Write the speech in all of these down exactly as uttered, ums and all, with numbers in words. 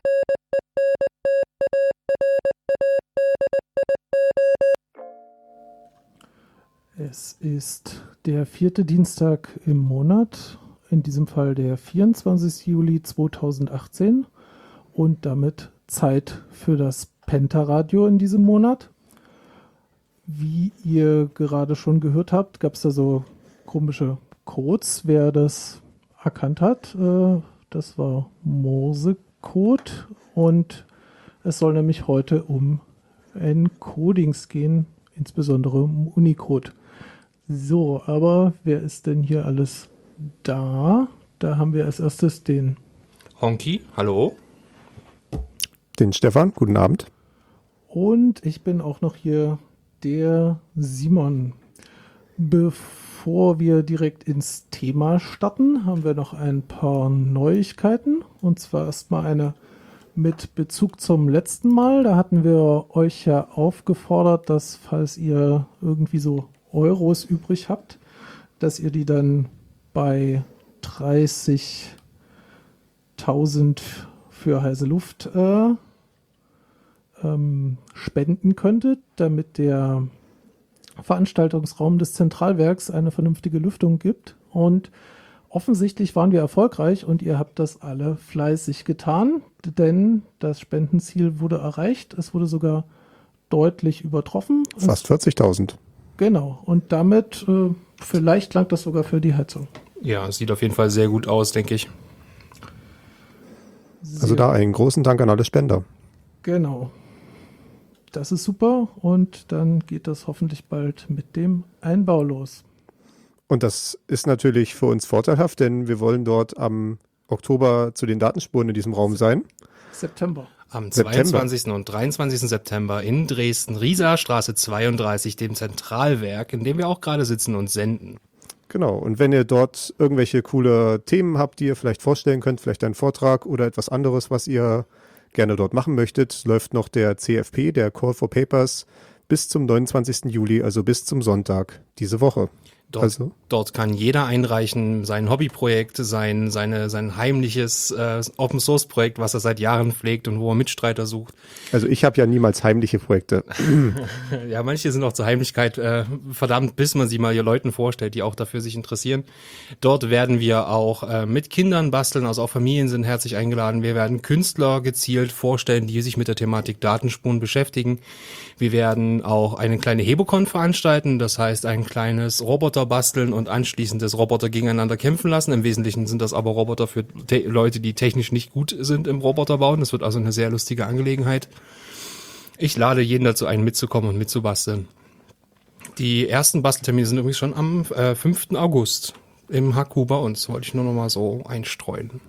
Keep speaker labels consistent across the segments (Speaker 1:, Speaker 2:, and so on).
Speaker 1: Es ist der vierte Dienstag im Monat, in diesem Fall der vierundzwanzigste Juli zweitausendachtzehn und damit Zeit für das Penta-Radio in diesem Monat. Wie ihr gerade schon gehört habt, gab es da so komische Codes. Wer das erkannt hat, äh, das war Morsecode und es soll nämlich heute um Encodings gehen, insbesondere um Unicode. So, aber wer ist denn hier alles da? Da haben wir als erstes den
Speaker 2: Honky, hallo.
Speaker 3: Den Stefan, guten Abend.
Speaker 1: Und ich bin auch noch hier, der Simon. Bevor wir direkt ins Thema starten, haben wir noch ein paar Neuigkeiten. Und zwar erstmal eine mit Bezug zum letzten Mal. Da hatten wir euch ja aufgefordert, dass falls ihr irgendwie so Euros übrig habt, dass ihr die dann bei dreißigtausend für heiße Luft äh, ähm, spenden könntet, damit der Veranstaltungsraum des Zentralwerks eine vernünftige Lüftung gibt. Und offensichtlich waren wir erfolgreich und ihr habt das alle fleißig getan, denn das Spendenziel wurde erreicht. Es wurde sogar deutlich übertroffen.
Speaker 3: Fast vierzigtausend.
Speaker 1: Genau, und damit äh, vielleicht langt das sogar für die Heizung.
Speaker 2: Ja, es sieht auf jeden Fall sehr gut aus, denke ich.
Speaker 1: Sehr
Speaker 3: Also da einen großen Dank an alle Spender.
Speaker 1: Genau. Das ist super und dann geht das hoffentlich bald mit dem Einbau los.
Speaker 3: Und das ist natürlich für uns vorteilhaft, denn wir wollen dort am Oktober zu den Datenspuren in diesem Raum sein.
Speaker 1: September.
Speaker 2: Am
Speaker 3: September.
Speaker 2: zweiundzwanzigsten und dreiundzwanzigsten September in Dresden, Rieser Straße zweiunddreißig, dem Zentralwerk, in dem wir auch gerade sitzen und senden.
Speaker 3: Genau, und wenn ihr dort irgendwelche coole Themen habt, die ihr vielleicht vorstellen könnt, vielleicht einen Vortrag oder etwas anderes, was ihr gerne dort machen möchtet, läuft noch der C F P, der Call for Papers, bis zum neunundzwanzigsten Juli, also bis zum Sonntag diese Woche.
Speaker 2: Dort,
Speaker 3: Also,
Speaker 2: dort kann jeder einreichen, sein Hobbyprojekt, sein, seine, sein heimliches äh, Open-Source-Projekt, was er seit Jahren pflegt und wo er Mitstreiter sucht.
Speaker 3: also ich habe ja niemals heimliche Projekte.
Speaker 2: Ja, manche sind auch zur Heimlichkeit äh, verdammt, bis man sie mal ihr Leuten vorstellt, die auch dafür sich interessieren. Dort werden wir auch äh, mit Kindern basteln, also auch Familien sind herzlich eingeladen. Wir werden Künstler gezielt vorstellen, die sich mit der Thematik Datenspuren beschäftigen. Wir werden auch eine kleine Hebocon veranstalten, das heißt ein kleines Roboter basteln und anschließend das Roboter gegeneinander kämpfen lassen. Im Wesentlichen sind das aber Roboter für te- Leute, die technisch nicht gut sind im Roboterbauen. Das wird also eine sehr lustige Angelegenheit. Ich lade jeden dazu ein, mitzukommen und mitzubasteln. Die ersten Basteltermine sind übrigens schon am äh, fünften August im H Q bei uns. Wollte ich nur noch mal so einstreuen.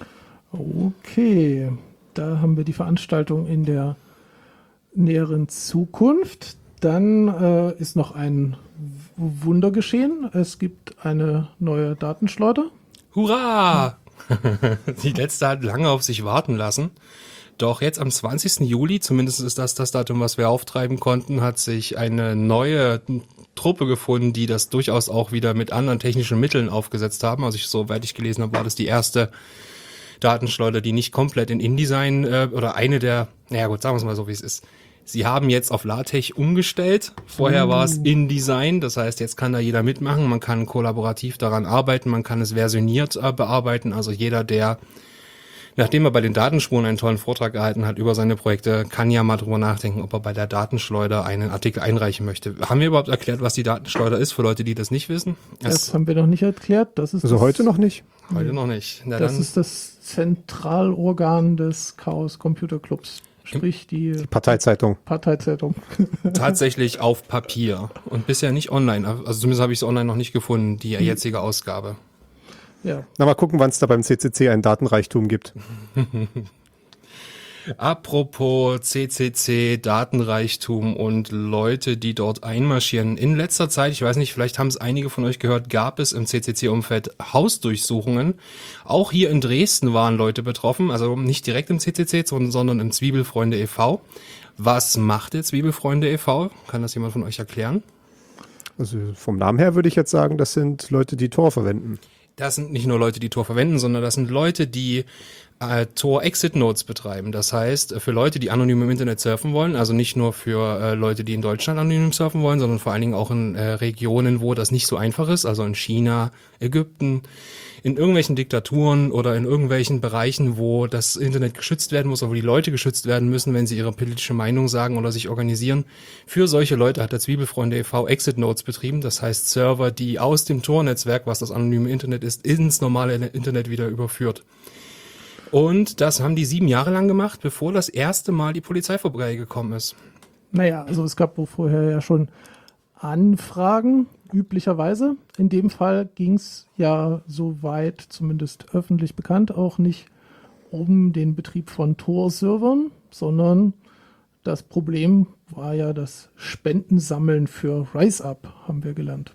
Speaker 1: Okay, da haben wir die Veranstaltung in der näheren Zukunft. Dann äh, ist noch ein Wunder geschehen. Es gibt eine neue Datenschleuder.
Speaker 2: Hurra! Die letzte hat lange auf sich warten lassen. Doch jetzt am zwanzigsten Juli, zumindest ist das das Datum, was wir auftreiben konnten, hat sich eine neue Truppe gefunden, die das durchaus auch wieder mit anderen technischen Mitteln aufgesetzt haben. Also ich, soweit ich gelesen habe, war das die erste Datenschleuder, die nicht komplett in InDesign äh, oder eine der, naja gut, sagen wir es mal so, wie es ist. Sie haben jetzt auf LaTeX umgestellt. Vorher war es InDesign, das heißt, jetzt kann da jeder mitmachen. Man kann kollaborativ daran arbeiten, man kann es versioniert äh, bearbeiten. Also jeder, der, nachdem er bei den Datenspuren einen tollen Vortrag gehalten hat über seine Projekte, kann ja mal drüber nachdenken, ob er bei der Datenschleuder einen Artikel einreichen möchte. Haben wir überhaupt erklärt, was die Datenschleuder ist, für Leute, die das nicht wissen?
Speaker 1: Das,
Speaker 2: Das
Speaker 1: haben wir noch nicht erklärt. Das ist
Speaker 3: Also
Speaker 1: das,
Speaker 3: heute noch nicht.
Speaker 2: heute noch nicht. Na,
Speaker 1: das
Speaker 2: dann,
Speaker 1: ist das Zentralorgan des Chaos Computer Clubs. Sprich die
Speaker 3: Die Parteizeitung.
Speaker 1: Parteizeitung.
Speaker 2: tatsächlich auf Papier und bisher nicht online. Also zumindest habe ich es online noch nicht gefunden, die jetzige Ausgabe.
Speaker 1: Ja,
Speaker 3: Na, mal gucken, wann es da beim C C C einen Datenreichtum gibt.
Speaker 2: Apropos C C C, Datenreichtum und Leute, die dort einmarschieren. In letzter Zeit, ich weiß nicht, vielleicht haben es einige von euch gehört, gab es im C C C-Umfeld Hausdurchsuchungen. Auch hier in Dresden waren Leute betroffen, also nicht direkt im C C C, sondern im Zwiebelfreunde e V. Was macht der Zwiebelfreunde e V? Kann das jemand von euch erklären?
Speaker 3: Also vom Namen her würde ich jetzt sagen, das sind Leute, die Tor verwenden.
Speaker 2: Das sind nicht nur Leute, die Tor verwenden, sondern das sind Leute, die äh, Tor-Exit-Nodes betreiben. Das heißt, für Leute, die anonym im Internet surfen wollen, also nicht nur für äh, Leute, die in Deutschland anonym surfen wollen, sondern vor allen Dingen auch in äh, Regionen, wo das nicht so einfach ist, also in China, Ägypten, in irgendwelchen Diktaturen oder in irgendwelchen Bereichen, wo das Internet geschützt werden muss, oder wo die Leute geschützt werden müssen, wenn sie ihre politische Meinung sagen oder sich organisieren. Für solche Leute hat der Zwiebelfreunde e V Exit-Nodes betrieben, das heißt Server, die aus dem Tor-Netzwerk, was das anonyme Internet ist, ins normale Internet wieder überführt. Und das haben die sieben Jahre lang gemacht, bevor das erste Mal die Polizei vorbeigekommen ist.
Speaker 1: Naja, also es gab wohl vorher ja schon Anfragen, üblicherweise. In dem Fall ging es ja, soweit zumindest öffentlich bekannt, auch nicht um den Betrieb von Tor-Servern, sondern das Problem war ja das Spendensammeln für RiseUp, haben wir gelernt.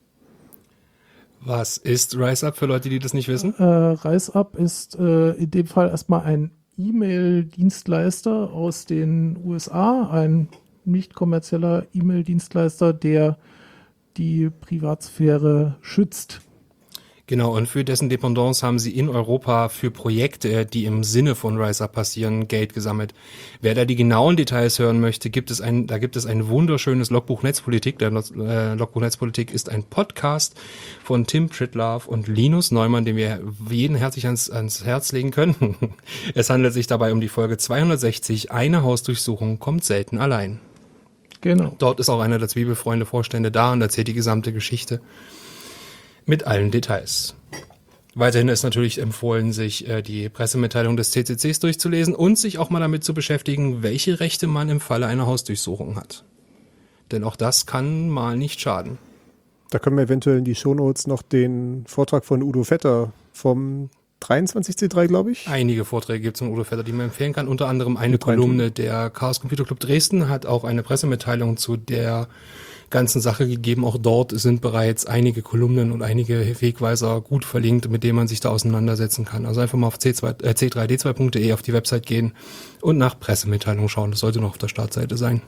Speaker 2: Was ist RiseUp für Leute, die das nicht wissen?
Speaker 1: Äh, RiseUp ist äh, in dem Fall erstmal ein E-Mail-Dienstleister aus den U S A, ein nicht kommerzieller E-Mail-Dienstleister, der die Privatsphäre schützt.
Speaker 2: Genau, und für dessen Dependance haben sie in Europa für Projekte, die im Sinne von RiseUp passieren, Geld gesammelt. Wer da die genauen Details hören möchte, gibt es ein, da gibt es ein wunderschönes Logbuch Netzpolitik. Der äh, Logbuch Netzpolitik ist ein Podcast von Tim Pritlove und Linus Neumann, den wir jeden herzlich ans, ans Herz legen können. Es handelt sich dabei um die Folge zweihundertsechzig, eine Hausdurchsuchung kommt selten allein.
Speaker 1: Genau.
Speaker 2: Dort ist auch einer der Zwiebelfreunde-Vorstände da und erzählt die gesamte Geschichte. Mit allen Details. Weiterhin ist natürlich empfohlen, sich äh, die Pressemitteilung des C C Cs durchzulesen und sich auch mal damit zu beschäftigen, welche Rechte man im Falle einer Hausdurchsuchung hat. Denn auch das kann mal nicht schaden.
Speaker 3: Da können wir eventuell in die Shownotes noch den Vortrag von Udo Vetter vom dreiundzwanzig C drei, glaube ich.
Speaker 2: Einige Vorträge gibt es von Udo Vetter, die man empfehlen kann. Unter anderem eine Kolumne. Der Chaos Computer Club Dresden hat auch eine Pressemitteilung zu der ganzen Sache gegeben. Auch dort sind bereits einige Kolumnen und einige Wegweiser gut verlinkt, mit denen man sich da auseinandersetzen kann. Also einfach mal auf c drei d zwei punkt de auf die Website gehen und nach Pressemitteilungen schauen. Das sollte noch auf der Startseite sein.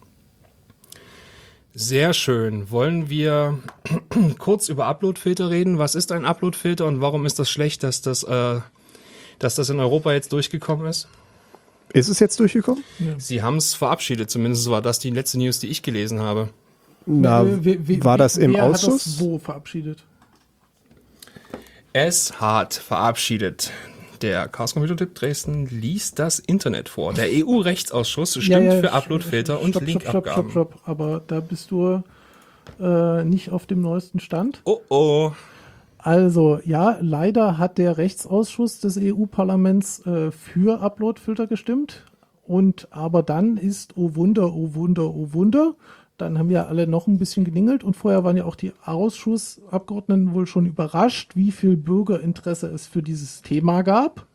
Speaker 2: Sehr schön. Wollen wir kurz über Uploadfilter reden? Was ist ein Uploadfilter und warum ist das schlecht, dass das, äh, dass das in Europa jetzt durchgekommen ist?
Speaker 3: Ist es jetzt durchgekommen?
Speaker 1: Ja.
Speaker 2: Sie haben es verabschiedet. Zumindest war das die letzte News, die ich gelesen habe.
Speaker 3: Na,
Speaker 1: Wie- wie-
Speaker 3: war das im
Speaker 1: wer hat
Speaker 3: Ausschuss?
Speaker 1: das wo verabschiedet?
Speaker 2: Es hat verabschiedet. Der Chaos Computer Club Dresden liest das Internet vor. Der E U-Rechtsausschuss stimmt
Speaker 1: Ja, ja,
Speaker 2: für
Speaker 1: sch-
Speaker 2: Uploadfilter und
Speaker 1: stopp, stopp, stopp, stopp,
Speaker 2: Linkabgaben.
Speaker 1: stopp. Aber da bist du äh, nicht auf dem neuesten Stand.
Speaker 2: Oh oh.
Speaker 1: Also ja, leider hat der Rechtsausschuss des E U-Parlaments äh, für Uploadfilter gestimmt. Und aber dann ist, oh Wunder, oh Wunder, oh Wunder, dann haben ja alle noch ein bisschen geningelt und vorher waren ja auch die Ausschussabgeordneten wohl schon überrascht, wie viel Bürgerinteresse es für dieses Thema gab.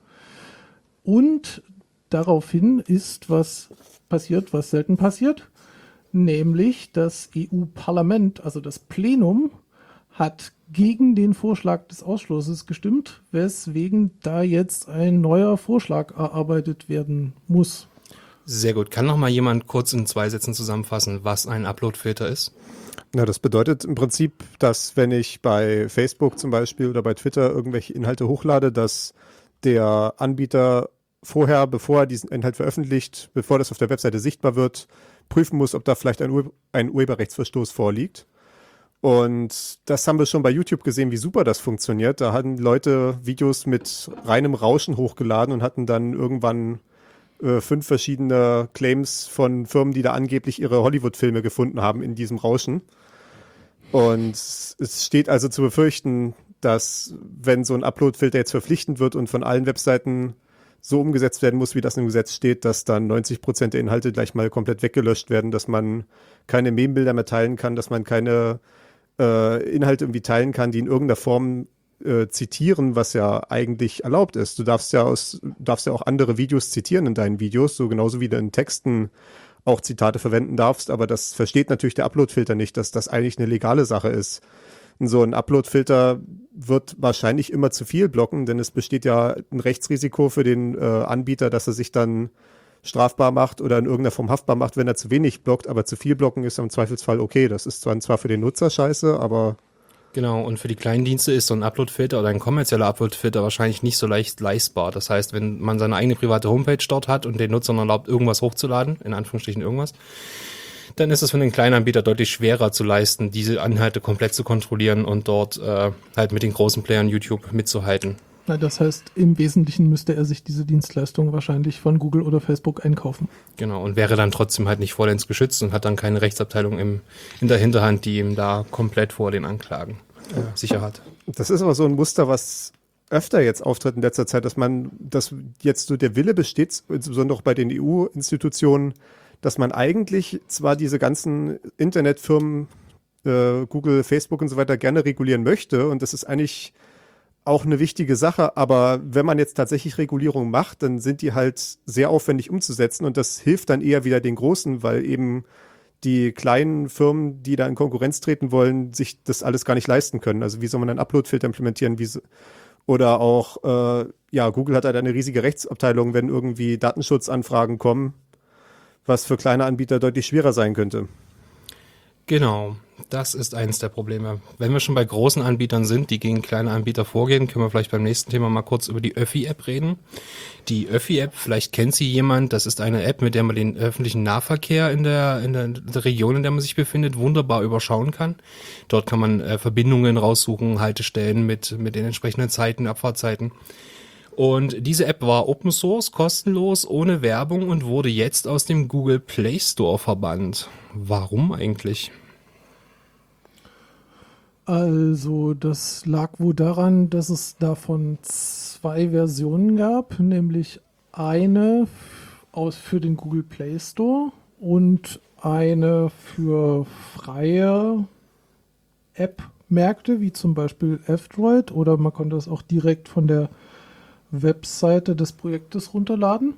Speaker 1: Und daraufhin ist was passiert, was selten passiert, nämlich das E U-Parlament, also das Plenum, hat gegen den Vorschlag des Ausschusses gestimmt, weswegen da jetzt ein neuer Vorschlag erarbeitet werden muss.
Speaker 2: Sehr gut. Kann noch mal jemand kurz in zwei Sätzen zusammenfassen, was ein Uploadfilter ist?
Speaker 3: Na, das bedeutet im Prinzip, dass wenn ich bei Facebook zum Beispiel oder bei Twitter irgendwelche Inhalte hochlade, dass der Anbieter vorher, bevor er diesen Inhalt veröffentlicht, bevor das auf der Webseite sichtbar wird, prüfen muss, ob da vielleicht ein, Ur- ein Urheberrechtsverstoß vorliegt. Und das haben wir schon bei YouTube gesehen, wie super das funktioniert. Da hatten Leute Videos mit reinem Rauschen hochgeladen und hatten dann irgendwann äh, fünf verschiedene Claims von Firmen, die da angeblich ihre Hollywood-Filme gefunden haben in diesem Rauschen. Und es steht also zu befürchten, dass wenn so ein Upload-Filter jetzt verpflichtend wird und von allen Webseiten so umgesetzt werden muss, wie das im Gesetz steht, dass dann neunzig Prozent der Inhalte gleich mal komplett weggelöscht werden, dass man keine Meme-Bilder mehr teilen kann, dass man keine äh, Inhalte irgendwie teilen kann, die in irgendeiner Form äh, zitieren, was ja eigentlich erlaubt ist. Du darfst ja aus, darfst ja auch andere Videos zitieren in deinen Videos, so genauso wie du in Texten auch Zitate verwenden darfst, aber das versteht natürlich der Upload-Filter nicht, dass das eigentlich eine legale Sache ist. Und so ein Upload-Filter wird wahrscheinlich immer zu viel blocken, denn es besteht ja ein Rechtsrisiko für den äh, Anbieter, dass er sich dann strafbar macht oder in irgendeiner Form haftbar macht, wenn er zu wenig blockt, aber zu viel blocken ist im Zweifelsfall okay. Das ist zwar zwar für den Nutzer scheiße, aber
Speaker 2: Genau, und für die kleinen Dienste ist so ein Upload-Filter oder ein kommerzieller Upload-Filter wahrscheinlich nicht so leicht leistbar. Das heißt, wenn man seine eigene private Homepage dort hat und den Nutzern erlaubt, irgendwas hochzuladen, in Anführungsstrichen irgendwas, dann ist es für den kleinen Anbieter deutlich schwerer zu leisten, diese Inhalte komplett zu kontrollieren und dort äh, halt mit den großen Playern YouTube mitzuhalten.
Speaker 1: Na, das heißt, im Wesentlichen müsste er sich diese Dienstleistung wahrscheinlich von Google oder Facebook einkaufen.
Speaker 2: Genau, und wäre dann trotzdem halt nicht vollends geschützt und hat dann keine Rechtsabteilung im, in der Hinterhand, die ihm da komplett vor den Anklagen äh, sicher hat.
Speaker 3: Das ist aber so ein Muster, was öfter jetzt auftritt in letzter Zeit, dass man, dass jetzt so der Wille besteht, insbesondere auch bei den E U-Institutionen, dass man eigentlich zwar diese ganzen Internetfirmen, äh, Google, Facebook und so weiter gerne regulieren möchte und das ist eigentlich auch eine wichtige Sache, aber wenn man jetzt tatsächlich Regulierung macht, dann sind die halt sehr aufwendig umzusetzen und das hilft dann eher wieder den Großen, weil eben die kleinen Firmen, die da in Konkurrenz treten wollen, sich das alles gar nicht leisten können. Also wie soll man einen Upload-Filter implementieren? Wie so, oder auch, äh, ja, Google hat halt eine riesige Rechtsabteilung, wenn irgendwie Datenschutzanfragen kommen, was für kleine Anbieter deutlich schwerer sein könnte.
Speaker 2: Genau, das ist eines der Probleme. Wenn wir schon bei großen Anbietern sind, die gegen kleine Anbieter vorgehen, können wir vielleicht beim nächsten Thema mal kurz über die Öffi-App reden. Die Öffi-App, vielleicht kennt sie jemand, das ist eine App, mit der man den öffentlichen Nahverkehr in der, in der, in der Region, in der man sich befindet, wunderbar überschauen kann. Dort kann man äh, Verbindungen raussuchen, Haltestellen mit, mit den entsprechenden Zeiten, Abfahrtzeiten. Und diese App war Open Source, kostenlos, ohne Werbung und wurde jetzt aus dem Google Play Store verbannt. Warum eigentlich?
Speaker 1: Also das lag wohl daran, dass es davon zwei Versionen gab, nämlich eine aus für den Google Play Store und eine für freie App-Märkte, wie zum Beispiel F-Droid, oder man konnte das auch direkt von der Webseite des Projektes runterladen.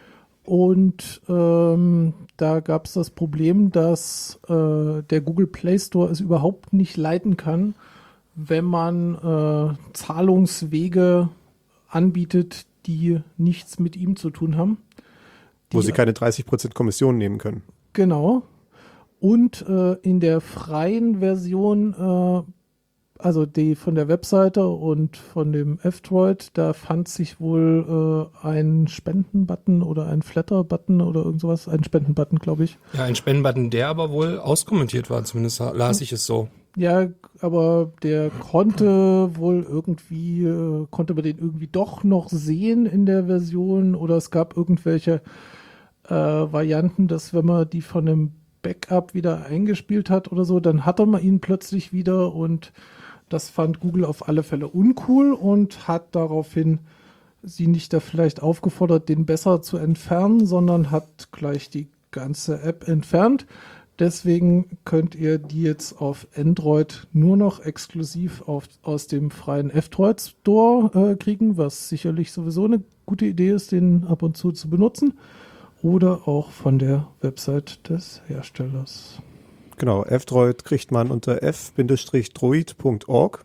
Speaker 1: Und ähm, da gab es das Problem, dass äh, der Google Play Store es überhaupt nicht leiten kann, wenn man äh, Zahlungswege anbietet, die nichts mit ihm zu tun haben.
Speaker 3: Wo
Speaker 1: Die,
Speaker 3: sie keine dreißig Prozent Kommission nehmen können.
Speaker 1: Genau. Und äh, in der freien Version, äh, also die von der Webseite und von dem F-Droid, da fand sich wohl äh, ein Spenden-Button oder ein Flatter-Button oder irgend sowas. Ein Spenden-Button, glaube ich.
Speaker 2: Ja, ein Spendenbutton, der aber wohl auskommentiert war, zumindest las ich es so.
Speaker 1: Ja, aber der konnte wohl irgendwie, äh, konnte man den irgendwie doch noch sehen in der Version oder es gab irgendwelche äh, Varianten, dass wenn man die von einem Backup wieder eingespielt hat oder so, dann hatte man ihn plötzlich wieder und das fand Google auf alle Fälle uncool und hat daraufhin sie nicht da vielleicht aufgefordert, den besser zu entfernen, sondern hat gleich die ganze App entfernt. Deswegen könnt ihr die jetzt auf Android nur noch exklusiv auf, aus dem freien F-Droid Store äh, kriegen, was sicherlich sowieso eine gute Idee ist, den ab und zu zu benutzen. Oder auch von der Website des Herstellers.
Speaker 3: Genau, F-Droid kriegt man unter f droid punkt org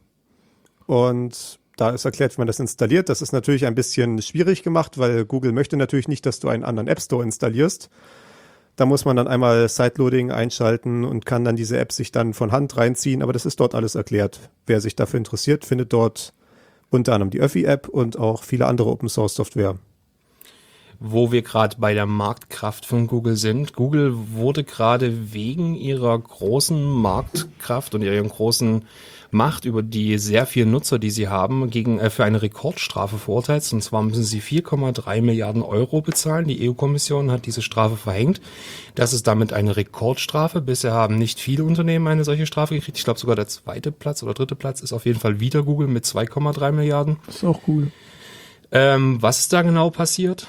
Speaker 3: und da ist erklärt, wie man das installiert. Das ist natürlich ein bisschen schwierig gemacht, weil Google möchte natürlich nicht, dass du einen anderen App Store installierst. Da muss man dann einmal Sideloading einschalten und kann dann diese App sich dann von Hand reinziehen, aber das ist dort alles erklärt. Wer sich dafür interessiert, findet dort unter anderem die Öffi-App und auch viele andere Open-Source-Software.
Speaker 2: Wo wir gerade bei der Marktkraft von Google sind. Google wurde gerade wegen ihrer großen Marktkraft und ihrer großen Macht über die sehr vielen Nutzer, die sie haben, gegen äh, für eine Rekordstrafe verurteilt. Und zwar müssen sie vier Komma drei Milliarden Euro bezahlen. Die E U-Kommission hat diese Strafe verhängt. Das ist damit eine Rekordstrafe. Bisher haben nicht viele Unternehmen eine solche Strafe gekriegt. Ich glaube sogar der zweite Platz oder dritte Platz ist auf jeden Fall wieder Google mit zwei Komma drei Milliarden.
Speaker 1: Das ist auch cool.
Speaker 2: Ähm, was ist da genau passiert?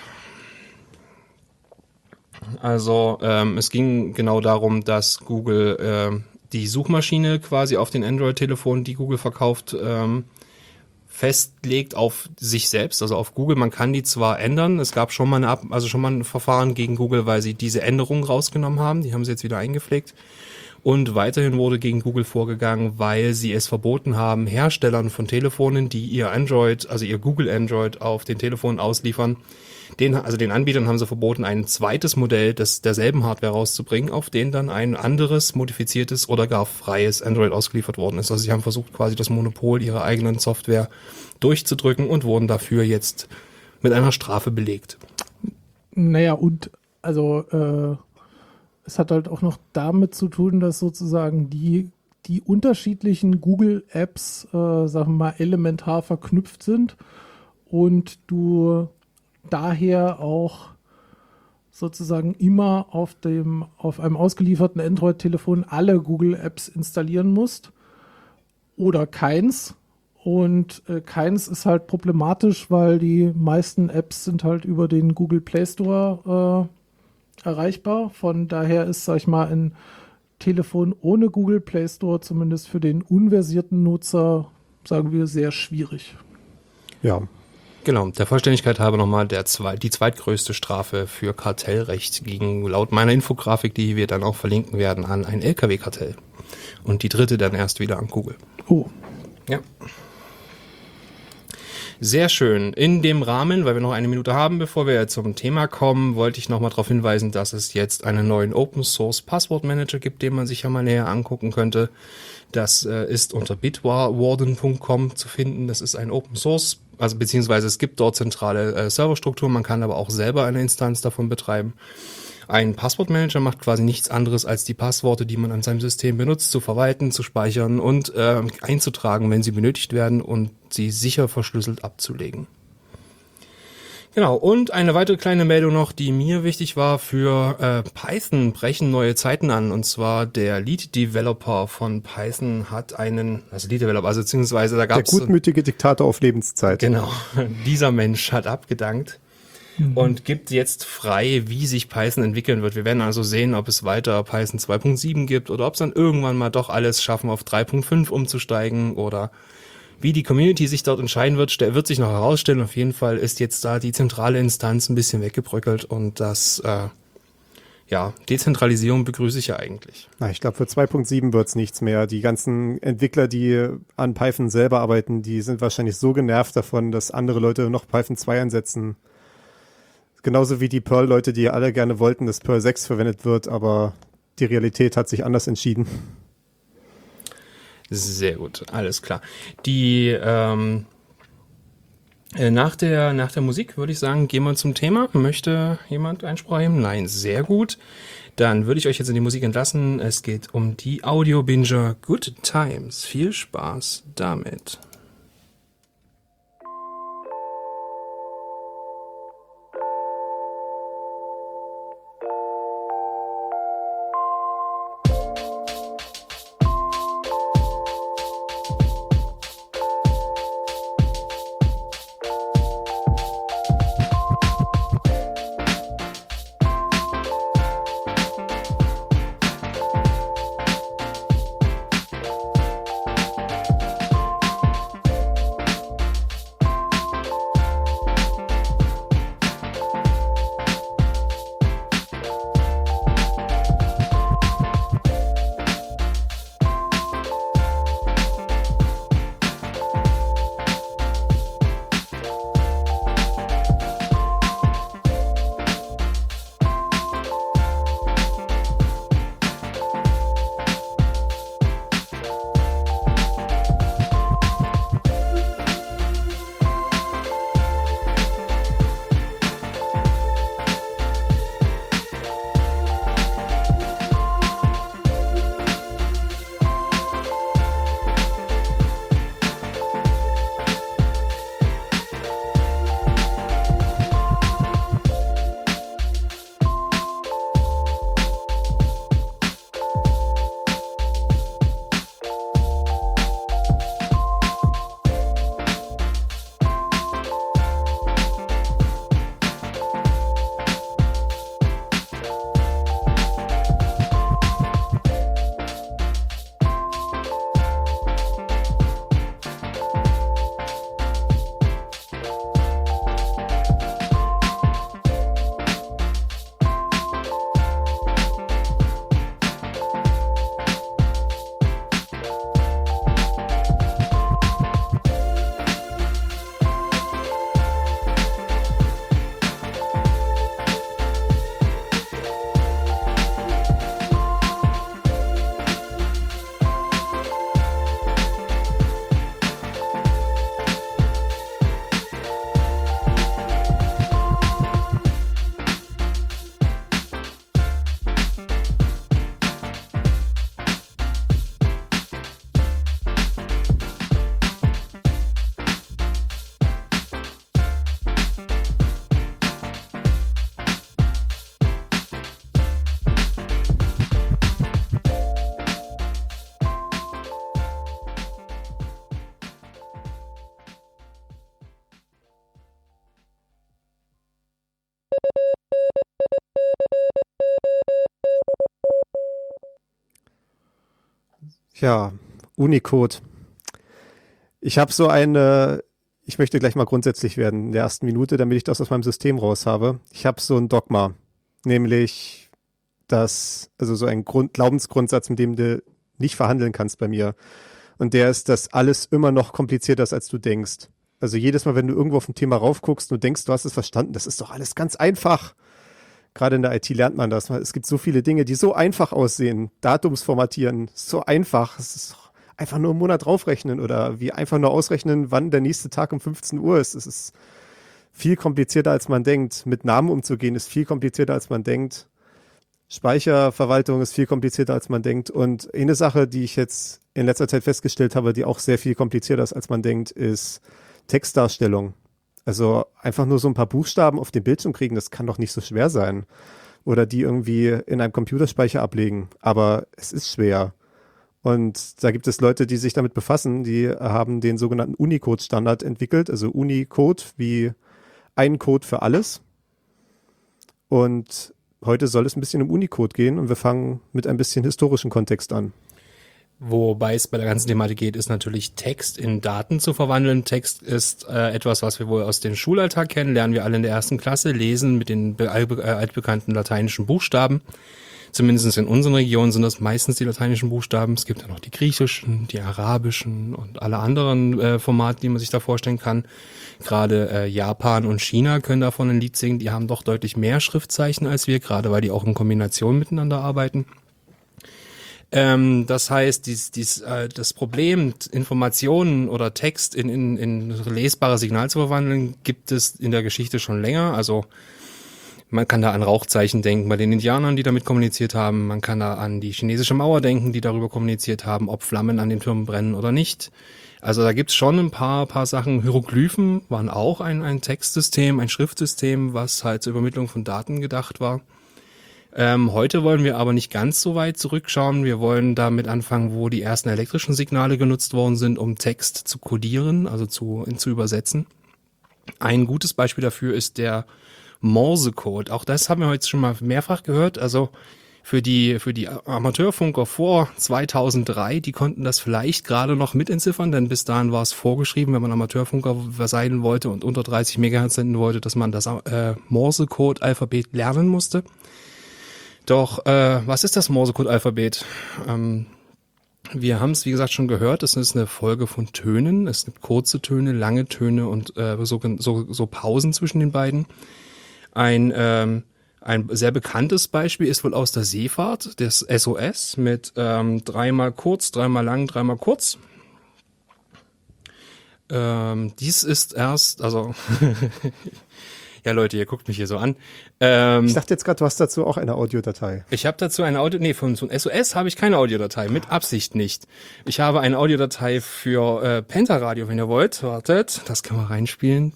Speaker 2: Also ähm, es ging genau darum, dass Google ähm, die Suchmaschine quasi auf den Android-Telefonen, die Google verkauft, ähm, festlegt auf sich selbst, also auf Google. Man kann die zwar ändern, es gab schon mal eine Ab- also schon mal ein Verfahren gegen Google, weil sie diese Änderungen rausgenommen haben, die haben sie jetzt wieder eingepflegt. Und weiterhin wurde gegen Google vorgegangen, weil sie es verboten haben, Herstellern von Telefonen, die ihr Android, also ihr Google Android auf den Telefonen ausliefern, Den, also den Anbietern haben sie verboten, ein zweites Modell des, derselben Hardware rauszubringen, auf den dann ein anderes, modifiziertes oder gar freies Android ausgeliefert worden ist. Also sie haben versucht, quasi das Monopol ihrer eigenen Software durchzudrücken und wurden dafür jetzt mit einer Strafe belegt.
Speaker 1: Naja, und also äh, es hat halt auch noch damit zu tun, dass sozusagen die, die unterschiedlichen Google-Apps, äh, sagen wir mal, elementar verknüpft sind und du daher auch sozusagen immer auf dem, auf einem ausgelieferten Android-Telefon alle Google-Apps installieren musst oder keins. Und äh, keins ist halt problematisch, weil die meisten Apps sind halt über den Google Play Store äh, erreichbar. Von daher ist, sag ich mal, ein Telefon ohne Google Play Store zumindest für den unversierten Nutzer, sagen wir, sehr schwierig.
Speaker 3: Ja.
Speaker 2: Genau, der Vollständigkeit halber nochmal der zwei, die zweitgrößte Strafe für Kartellrecht ging laut meiner Infografik, die wir dann auch verlinken werden, an ein L K W-Kartell. Und die dritte dann erst wieder an Google.
Speaker 1: Oh.
Speaker 2: Ja. Sehr schön. In dem Rahmen, weil wir noch eine Minute haben, bevor wir zum Thema kommen, wollte ich nochmal darauf hinweisen, dass es jetzt einen neuen Open Source Passwortmanager gibt, den man sich ja mal näher angucken könnte. Das äh, ist unter bitwarden punkt com zu finden. Das ist ein Open Source, also beziehungsweise es gibt dort zentrale äh, Serverstrukturen, man kann aber auch selber eine Instanz davon betreiben. Ein Passwortmanager macht quasi nichts anderes, als die Passworte, die man an seinem System benutzt, zu verwalten, zu speichern und äh, einzutragen, wenn sie benötigt werden und sie sicher verschlüsselt abzulegen. Genau, und eine weitere kleine Meldung noch, die mir wichtig war für äh, Python, brechen neue Zeiten an. Und zwar der Lead-Developer von Python hat einen, also Lead-Developer, also beziehungsweise da gab es...
Speaker 3: Der gutmütige Diktator auf Lebenszeit.
Speaker 2: Genau, dieser Mensch hat abgedankt. Mhm. Und gibt jetzt frei, wie sich Python entwickeln wird. Wir werden also sehen, ob es weiter Python zwei Punkt sieben gibt oder ob es dann irgendwann mal doch alles schaffen, auf drei Punkt fünf umzusteigen oder wie die Community sich dort entscheiden wird, wird sich noch herausstellen. Auf jeden Fall ist jetzt da die zentrale Instanz ein bisschen weggebröckelt und das, äh, ja, Dezentralisierung begrüße ich ja eigentlich.
Speaker 3: Na, ich glaube, für zwei Punkt sieben wird es nichts mehr. Die ganzen Entwickler, die an Python selber arbeiten, die sind wahrscheinlich so genervt davon, dass andere Leute noch Python zwei einsetzen. Genauso wie die Perl-Leute, die alle gerne wollten, dass Perl sechs verwendet wird, aber die Realität hat sich anders entschieden.
Speaker 2: Sehr gut, alles klar. Die ähm, äh, nach der nach der Musik würde ich sagen, gehen wir zum Thema. Möchte jemand Einspruch nehmen? Nein, sehr gut. Dann würde ich euch jetzt in die Musik entlassen. Es geht um die Audio-Binger Good Times. Viel Spaß damit.
Speaker 3: Ja, Unicode. Ich habe so eine, ich möchte gleich mal grundsätzlich werden in der ersten Minute, damit ich das aus meinem System raus habe. Ich habe so ein Dogma, nämlich das, also so ein Grund, Glaubensgrundsatz, mit dem du nicht verhandeln kannst bei mir. Und der ist, dass alles immer noch komplizierter ist, als du denkst. Also jedes Mal, wenn du irgendwo auf ein Thema raufguckst und denkst, du hast es verstanden, das ist doch alles ganz einfach. Gerade in der I T lernt man das. Es gibt so viele Dinge, die so einfach aussehen. Datumsformatieren, so einfach. Es ist einfach nur einen Monat draufrechnen oder wie einfach nur ausrechnen, wann der nächste Tag um fünfzehn Uhr ist. Es ist viel komplizierter, als man denkt. Mit Namen umzugehen ist viel komplizierter, als man denkt. Speicherverwaltung ist viel komplizierter, als man denkt. Und eine Sache, die ich jetzt in letzter Zeit festgestellt habe, die auch sehr viel komplizierter ist, als man denkt, ist Textdarstellung. Also einfach nur so ein paar Buchstaben auf den Bildschirm kriegen, das kann doch nicht so schwer sein. Oder die irgendwie in einem Computerspeicher ablegen. Aber es ist schwer. Und da gibt es Leute, die sich damit befassen, die haben den sogenannten Unicode-Standard entwickelt. Also Unicode wie ein Code für alles. Und heute soll es ein bisschen um Unicode gehen und wir fangen mit ein bisschen historischen Kontext an.
Speaker 2: Wobei es bei der ganzen Thematik geht, ist natürlich Text in Daten zu verwandeln. Text ist äh, etwas, was wir wohl aus dem Schulalltag kennen, lernen wir alle in der ersten Klasse, lesen mit den be- äh, altbekannten lateinischen Buchstaben. Zumindest in unseren Regionen sind das meistens die lateinischen Buchstaben. Es gibt ja noch die griechischen, die arabischen und alle anderen äh, Formate, die man sich da vorstellen kann. Gerade äh, Japan und China können davon ein Lied singen. Die haben doch deutlich mehr Schriftzeichen als wir, gerade weil die auch in Kombination miteinander arbeiten. Ähm, das heißt, dies, dies, äh, das Problem, Informationen oder Text in, in, in lesbare Signal zu verwandeln, gibt es in der Geschichte schon länger. Also man kann da an Rauchzeichen denken bei den Indianern, die damit kommuniziert haben. Man kann da an die chinesische Mauer denken, die darüber kommuniziert haben, ob Flammen an den Türmen brennen oder nicht. Also da gibt's schon ein paar, paar Sachen. Hieroglyphen waren auch ein, ein Textsystem, ein Schriftsystem, was halt zur Übermittlung von Daten gedacht war. Ähm, heute wollen wir aber nicht ganz so weit zurückschauen. Wir wollen damit anfangen, wo die ersten elektrischen Signale genutzt worden sind, um Text zu kodieren, also zu, zu übersetzen. Ein gutes Beispiel dafür ist der Morsecode. Auch das haben wir heute schon mal mehrfach gehört. Also für die, für die Amateurfunker vor zweitausenddrei, die konnten das vielleicht gerade noch mitentziffern, denn bis dahin war es vorgeschrieben, wenn man Amateurfunker sein wollte und unter dreißig Megahertz senden wollte, dass man das äh, Morsecode-Alphabet lernen musste. Doch, äh, was ist das Morsecode-Alphabet? Ähm, wir haben es, wie gesagt, schon gehört. Es ist eine Folge von Tönen. Es gibt kurze Töne, lange Töne und äh, so, so, so Pausen zwischen den beiden. Ein, ähm, ein sehr bekanntes Beispiel ist wohl aus der Seefahrt, das S O S mit ähm, dreimal kurz, dreimal lang, dreimal kurz. Ähm, dies ist erst, also... Ja, Leute, ihr guckt mich hier so an. Ähm,
Speaker 3: ich dachte jetzt gerade, du hast dazu auch eine Audiodatei.
Speaker 2: Ich habe dazu eine Audio, nee, von so einem S O S habe ich keine Audiodatei, mit Absicht nicht. Ich habe eine Audiodatei für äh, Pentaradio, wenn ihr wollt. Wartet, das können wir reinspielen.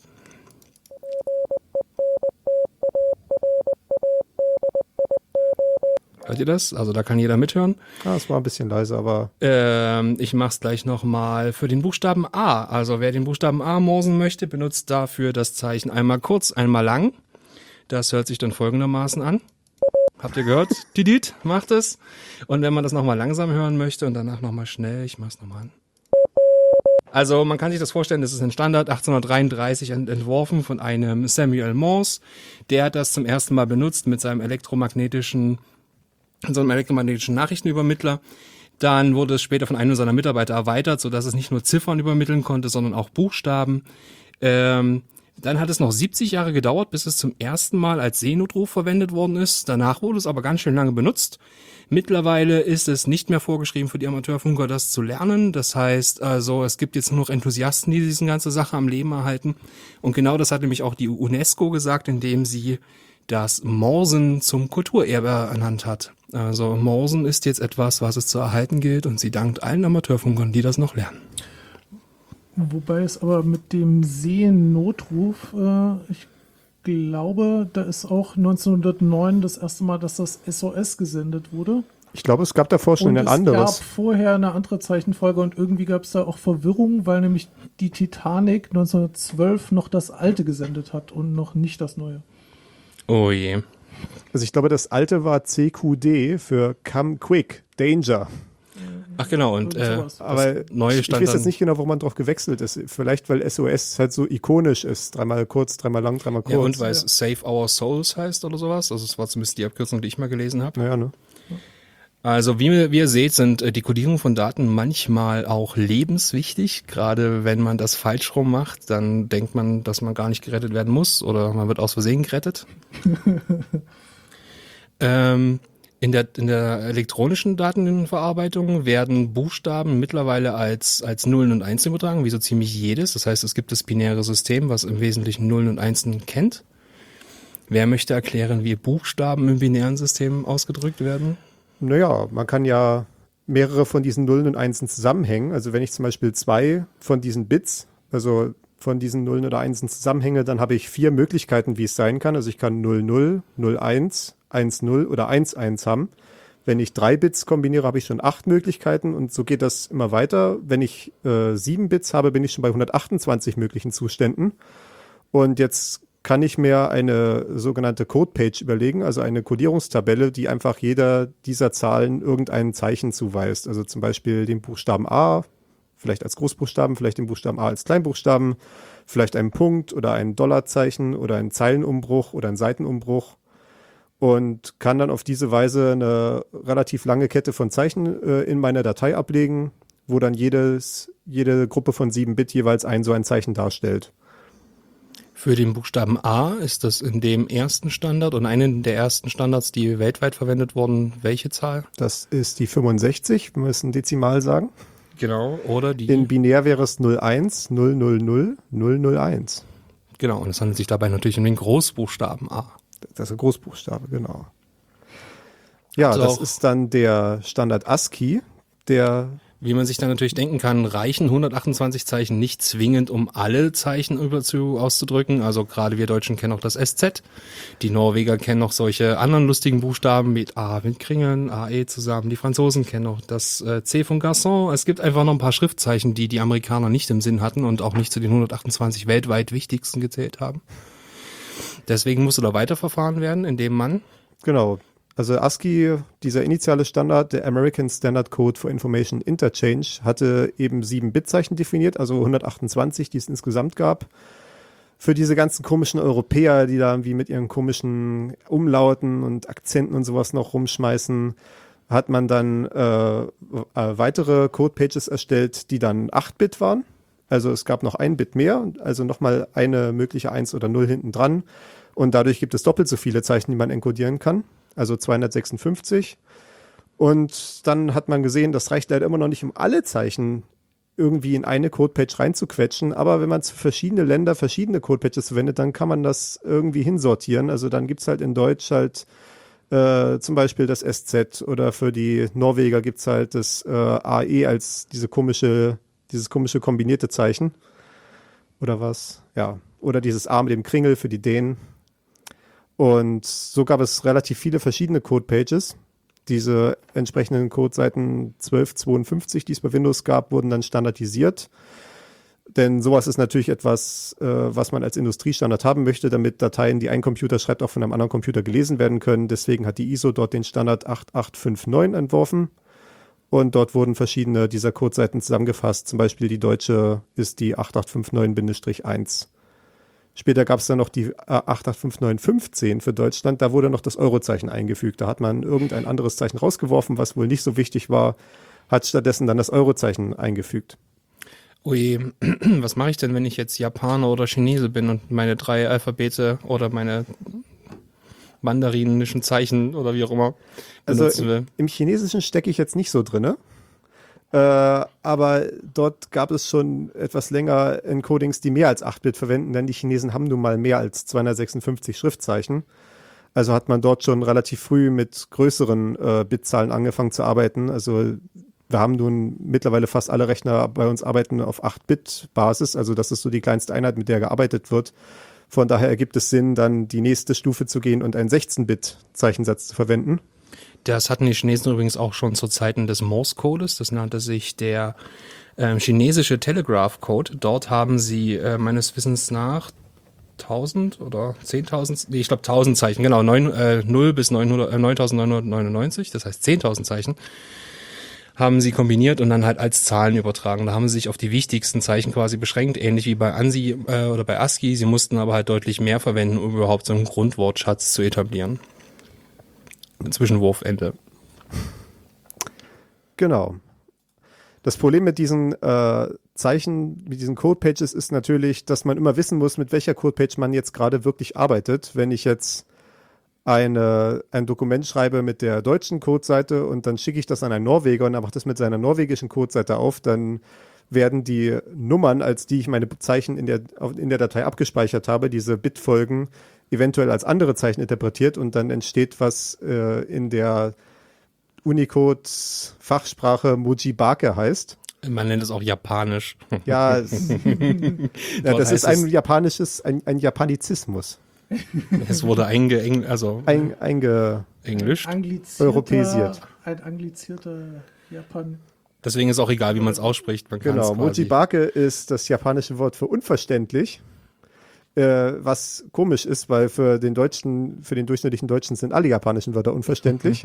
Speaker 2: Hört ihr das? Also da kann jeder mithören.
Speaker 3: Ah, es war ein bisschen leise, aber...
Speaker 2: Ähm, ich mach's gleich nochmal für den Buchstaben A. Also wer den Buchstaben A morsen möchte, benutzt dafür das Zeichen einmal kurz, einmal lang. Das hört sich dann folgendermaßen an. Habt ihr gehört? Didit, macht es. Und wenn man das nochmal langsam hören möchte und danach nochmal schnell, ich mach's nochmal an. Also man kann sich das vorstellen, das ist ein Standard achtzehnhundertdreiunddreißig ent- entworfen von einem Samuel Morse. Der hat das zum ersten Mal benutzt mit seinem elektromagnetischen so einem elektromagnetischen Nachrichtenübermittler. Dann wurde es später von einem seiner Mitarbeiter erweitert, sodass es nicht nur Ziffern übermitteln konnte, sondern auch Buchstaben. Ähm, dann hat es noch siebzig Jahre gedauert, bis es zum ersten Mal als Seenotruf verwendet worden ist. Danach wurde es aber ganz schön lange benutzt. Mittlerweile ist es nicht mehr vorgeschrieben für die Amateurfunker, das zu lernen. Das heißt also, es gibt jetzt nur noch Enthusiasten, die diese ganze Sache am Leben erhalten. Und genau das hat nämlich auch die UNESCO gesagt, indem sie das Morsen zum Kulturerbe ernannt hat. Also Morsen ist jetzt etwas, was es zu erhalten gilt und sie dankt allen Amateurfunkern, die das noch lernen.
Speaker 1: Wobei es aber mit dem Seenotruf, äh, ich glaube, da ist auch neunzehnhundertneun das erste Mal, dass das S O S gesendet wurde.
Speaker 3: Ich glaube, es gab davor schon
Speaker 1: und
Speaker 3: ein anderes.
Speaker 1: Es gab vorher eine andere Zeichenfolge und irgendwie gab es da auch Verwirrung, weil nämlich die Titanic neunzehnhundertzwölf noch das alte gesendet hat und noch nicht das neue.
Speaker 2: Oh je.
Speaker 3: Also ich glaube, das alte war C Q D für Come Quick, Danger.
Speaker 2: Ach genau, und äh,
Speaker 3: aber
Speaker 2: neue
Speaker 3: ich
Speaker 2: stand
Speaker 3: weiß
Speaker 2: dann,
Speaker 3: jetzt nicht genau, warum man drauf gewechselt ist. Vielleicht, weil S O S halt so ikonisch ist. Dreimal kurz, dreimal lang, dreimal kurz.
Speaker 2: ja, und weil es Save Our Souls heißt oder sowas. Also es war zumindest die Abkürzung, die ich mal gelesen habe.
Speaker 3: Naja, ne?
Speaker 2: Also wie, ihr- wie ihr seht, sind äh, die Kodierung von Daten manchmal auch lebenswichtig. Gerade wenn man das falsch rum macht, dann denkt man, dass man gar nicht gerettet werden muss oder man wird aus Versehen gerettet. ähm, in der, in der elektronischen Datenverarbeitung werden Buchstaben mittlerweile als, als Nullen und Einsen übertragen, wie so ziemlich jedes. Das heißt, es gibt das binäre System, was im Wesentlichen Nullen und Einsen kennt. Wer möchte erklären, wie Buchstaben im binären System ausgedrückt werden?
Speaker 3: Naja, man kann ja mehrere von diesen Nullen und Einsen zusammenhängen. Also wenn ich zum Beispiel zwei von diesen Bits, also von diesen Nullen oder Einsen zusammenhänge, dann habe ich vier Möglichkeiten, wie es sein kann. Also ich kann null null, null eins, eins null oder eins eins haben. Wenn ich drei Bits kombiniere, habe ich schon acht Möglichkeiten und so geht das immer weiter. Wenn ich äh, sieben Bits habe, bin ich schon bei hundertachtundzwanzig möglichen Zuständen. Und jetzt kann ich mir eine sogenannte Code-Page überlegen, also eine Codierungstabelle, die einfach jeder dieser Zahlen irgendein Zeichen zuweist. Also zum Beispiel den Buchstaben A, vielleicht als Großbuchstaben, vielleicht den Buchstaben A als Kleinbuchstaben, vielleicht einen Punkt oder ein Dollarzeichen oder einen Zeilenumbruch oder einen Seitenumbruch und kann dann auf diese Weise eine relativ lange Kette von Zeichen äh, in meiner Datei ablegen, wo dann jedes, jede Gruppe von sieben Bit jeweils ein so ein Zeichen darstellt.
Speaker 2: Für den Buchstaben A ist das in dem ersten Standard und einen der ersten Standards, die weltweit verwendet wurden, welche Zahl?
Speaker 3: Das ist die fünfundsechzig, wir müssen Dezimal sagen.
Speaker 2: Genau, oder die...
Speaker 3: In binär wäre es null eins, null null null, null null eins.
Speaker 2: Genau, und es handelt sich dabei natürlich um den Großbuchstaben A.
Speaker 3: Das ist ein Großbuchstabe, genau. Ja,
Speaker 2: Also
Speaker 3: das
Speaker 2: auch-
Speaker 3: ist dann der Standard ASCII, der,
Speaker 2: Wie man sich dann natürlich denken kann, reichen hundertachtundzwanzig Zeichen nicht zwingend, um alle Zeichen über zu, auszudrücken. Also gerade wir Deutschen kennen auch das S Z. Die Norweger kennen noch solche anderen lustigen Buchstaben mit A mit Kringeln, A E zusammen. Die Franzosen kennen auch das äh, C von Garçon. Es gibt einfach noch ein paar Schriftzeichen, die die Amerikaner nicht im Sinn hatten und auch nicht zu den hundertachtundzwanzig weltweit wichtigsten gezählt haben. Deswegen musste da weiterverfahren werden, indem man
Speaker 3: genau, also ASCII, dieser initiale Standard, der American Standard Code for Information Interchange, hatte eben sieben Bitzeichen definiert, also hundertachtundzwanzig, die es insgesamt gab. Für diese ganzen komischen Europäer, die da irgendwie mit ihren komischen Umlauten und Akzenten und sowas noch rumschmeißen, hat man dann äh, äh, weitere Codepages erstellt, die dann acht Bit waren. Also es gab noch ein Bit mehr, also nochmal eine mögliche eins oder null hinten dran. Und dadurch gibt es doppelt so viele Zeichen, die man encodieren kann. Also zweihundertsechsundfünfzig. Und dann hat man gesehen, das reicht leider immer noch nicht, um alle Zeichen irgendwie in eine Codepage reinzuquetschen. Aber wenn man für verschiedene Länder verschiedene Codepages verwendet, dann kann man das irgendwie hinsortieren. Also dann gibt's halt in Deutsch halt äh, zum Beispiel das S Z oder für die Norweger gibt's halt das äh, A E als diese komische, dieses komische kombinierte Zeichen. Oder was? Ja. Oder dieses A mit dem Kringel für die Dänen. Und so gab es relativ viele verschiedene Codepages. Diese entsprechenden Codeseiten zwölf zweiundfünfzig, die es bei Windows gab, wurden dann standardisiert. Denn sowas ist natürlich etwas, äh, was man als Industriestandard haben möchte, damit Dateien, die ein Computer schreibt, auch von einem anderen Computer gelesen werden können. Deswegen hat die I S O dort den Standard acht acht fünf neun entworfen. Und dort wurden verschiedene dieser Codeseiten zusammengefasst. Zum Beispiel die deutsche ist die acht acht fünf neun eins. Später gab es dann noch die acht acht fünf neun fünfzehn für Deutschland. Da wurde noch das Eurozeichen eingefügt. Da hat man irgendein anderes Zeichen rausgeworfen, was wohl nicht so wichtig war, hat stattdessen dann das Eurozeichen eingefügt.
Speaker 2: Ui, was mache ich denn, wenn ich jetzt Japaner oder Chinese bin und meine drei Alphabete oder meine mandarinischen Zeichen oder wie auch immer benutzen
Speaker 3: Also
Speaker 2: will?
Speaker 3: im Chinesischen stecke ich jetzt nicht so drinne. Äh, aber dort gab es schon etwas länger Encodings, die mehr als acht Bit verwenden, denn die Chinesen haben nun mal mehr als zweihundertsechsundfünfzig Schriftzeichen. Also hat man dort schon relativ früh mit größeren äh, Bitzahlen angefangen zu arbeiten. Also wir haben nun mittlerweile fast alle Rechner bei uns arbeiten auf acht Bit Basis. Also das ist so die kleinste Einheit, mit der gearbeitet wird. Von daher ergibt es Sinn, dann die nächste Stufe zu gehen und einen sechzehn Bit Zeichensatz zu verwenden.
Speaker 2: Das hatten die Chinesen übrigens auch schon zu Zeiten des Morse-Codes. Das nannte sich der äh, chinesische Telegraph-Code. Dort haben sie äh, meines Wissens nach tausend oder zehntausend, nee, ich glaube tausend Zeichen, genau, neun, äh, null bis neunhundert, äh, neuntausendneunhundertneunundneunzig, das heißt zehntausend Zeichen, haben sie kombiniert und dann halt als Zahlen übertragen. Da haben sie sich auf die wichtigsten Zeichen quasi beschränkt, ähnlich wie bei ANSI äh, oder bei ASCII. Sie mussten aber halt deutlich mehr verwenden, um überhaupt so einen Grundwortschatz zu etablieren. Zwischenwurfende.
Speaker 3: Genau. Das Problem mit diesen äh, Zeichen, mit diesen Code-Pages ist natürlich, dass man immer wissen muss, mit welcher Code-Page man jetzt gerade wirklich arbeitet. Wenn ich jetzt eine, ein Dokument schreibe mit der deutschen Codeseite und dann schicke ich das an einen Norweger und er macht das mit seiner norwegischen Codeseite auf, dann werden die Nummern, als die ich meine Zeichen in der, in der Datei abgespeichert habe, diese Bitfolgen, eventuell als andere Zeichen interpretiert und dann entsteht was äh, in der Unicode-Fachsprache Mojibake heißt.
Speaker 2: Man nennt es auch Japanisch.
Speaker 3: Ja, es, ja das ist ein japanisches, ein, ein Japanizismus.
Speaker 2: Es wurde einge, eng, also
Speaker 3: ein, einge,
Speaker 2: englischt.
Speaker 3: europäisiert.
Speaker 1: Ein anglizierter Japan.
Speaker 2: Deswegen ist auch egal, wie man es ausspricht. Man
Speaker 3: Genau, Mojibake ist das japanische Wort für unverständlich, äh, was komisch ist, weil für den Deutschen, für den durchschnittlichen Deutschen sind alle japanischen Wörter unverständlich.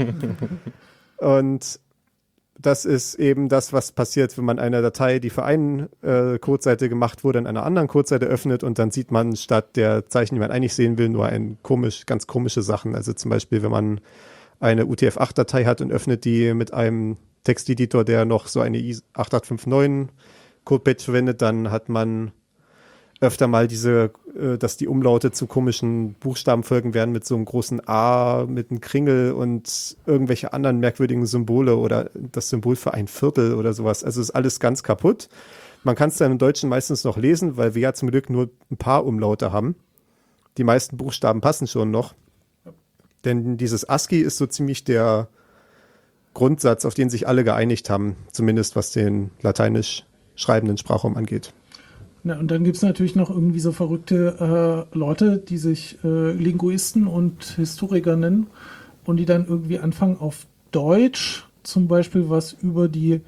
Speaker 3: Und das ist eben das, was passiert, wenn man eine Datei, die für eine äh, Codeseite gemacht wurde, in einer anderen Codeseite öffnet und dann sieht man statt der Zeichen, die man eigentlich sehen will, nur ein komisch, ganz komische Sachen. Also zum Beispiel, wenn man eine U T F acht Datei hat und öffnet die mit einem Texteditor, der noch so eine I acht acht fünf neun Codepage verwendet, dann hat man öfter mal diese, äh, dass die Umlaute zu komischen Buchstabenfolgen werden mit so einem großen A, mit einem Kringel und irgendwelche anderen merkwürdigen Symbole oder das Symbol für ein Viertel oder sowas. Also ist alles ganz kaputt. Man kann es dann im Deutschen meistens noch lesen, weil wir ja zum Glück nur ein paar Umlaute haben. Die meisten Buchstaben passen schon noch. Denn dieses ASCII ist so ziemlich der Grundsatz, auf den sich alle geeinigt haben, zumindest was den lateinisch schreibenden Sprachraum angeht.
Speaker 1: Na, und dann gibt es natürlich noch irgendwie so verrückte äh, Leute, die sich äh, Linguisten und Historiker nennen und die dann irgendwie anfangen auf Deutsch zum Beispiel was über die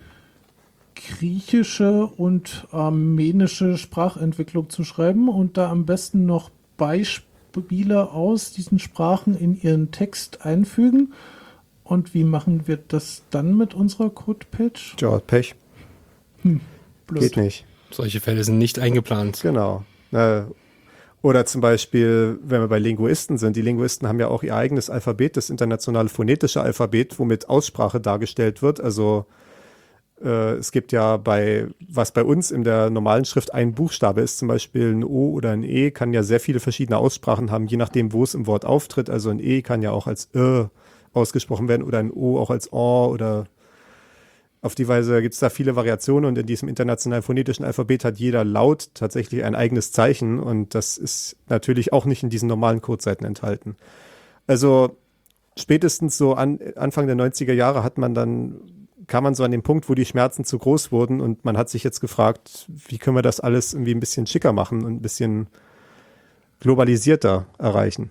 Speaker 1: griechische und armenische Sprachentwicklung zu schreiben und da am besten noch Beispiele aus diesen Sprachen in ihren Text einfügen. Und wie machen wir das dann mit unserer Codepage?
Speaker 3: Tja, Pech.
Speaker 1: Hm, blöd.
Speaker 3: Geht nicht.
Speaker 2: Solche Fälle sind nicht eingeplant.
Speaker 3: Genau. Äh, oder zum Beispiel, wenn wir bei Linguisten sind. Die Linguisten haben ja auch ihr eigenes Alphabet, das internationale phonetische Alphabet, womit Aussprache dargestellt wird. Also äh, es gibt ja bei, was bei uns in der normalen Schrift ein Buchstabe ist, zum Beispiel ein O oder ein E, kann ja sehr viele verschiedene Aussprachen haben, je nachdem, wo es im Wort auftritt. Also ein E kann ja auch als Ö ausgesprochen werden oder ein O auch als O oder auf die Weise gibt es da viele Variationen und in diesem internationalen phonetischen Alphabet hat jeder Laut tatsächlich ein eigenes Zeichen und das ist natürlich auch nicht in diesen normalen Codeseiten enthalten. Also spätestens so an, Anfang der neunziger Jahre hat man dann, kam man so an den Punkt, wo die Schmerzen zu groß wurden und man hat sich jetzt gefragt, wie können wir das alles irgendwie ein bisschen schicker machen und ein bisschen globalisierter erreichen.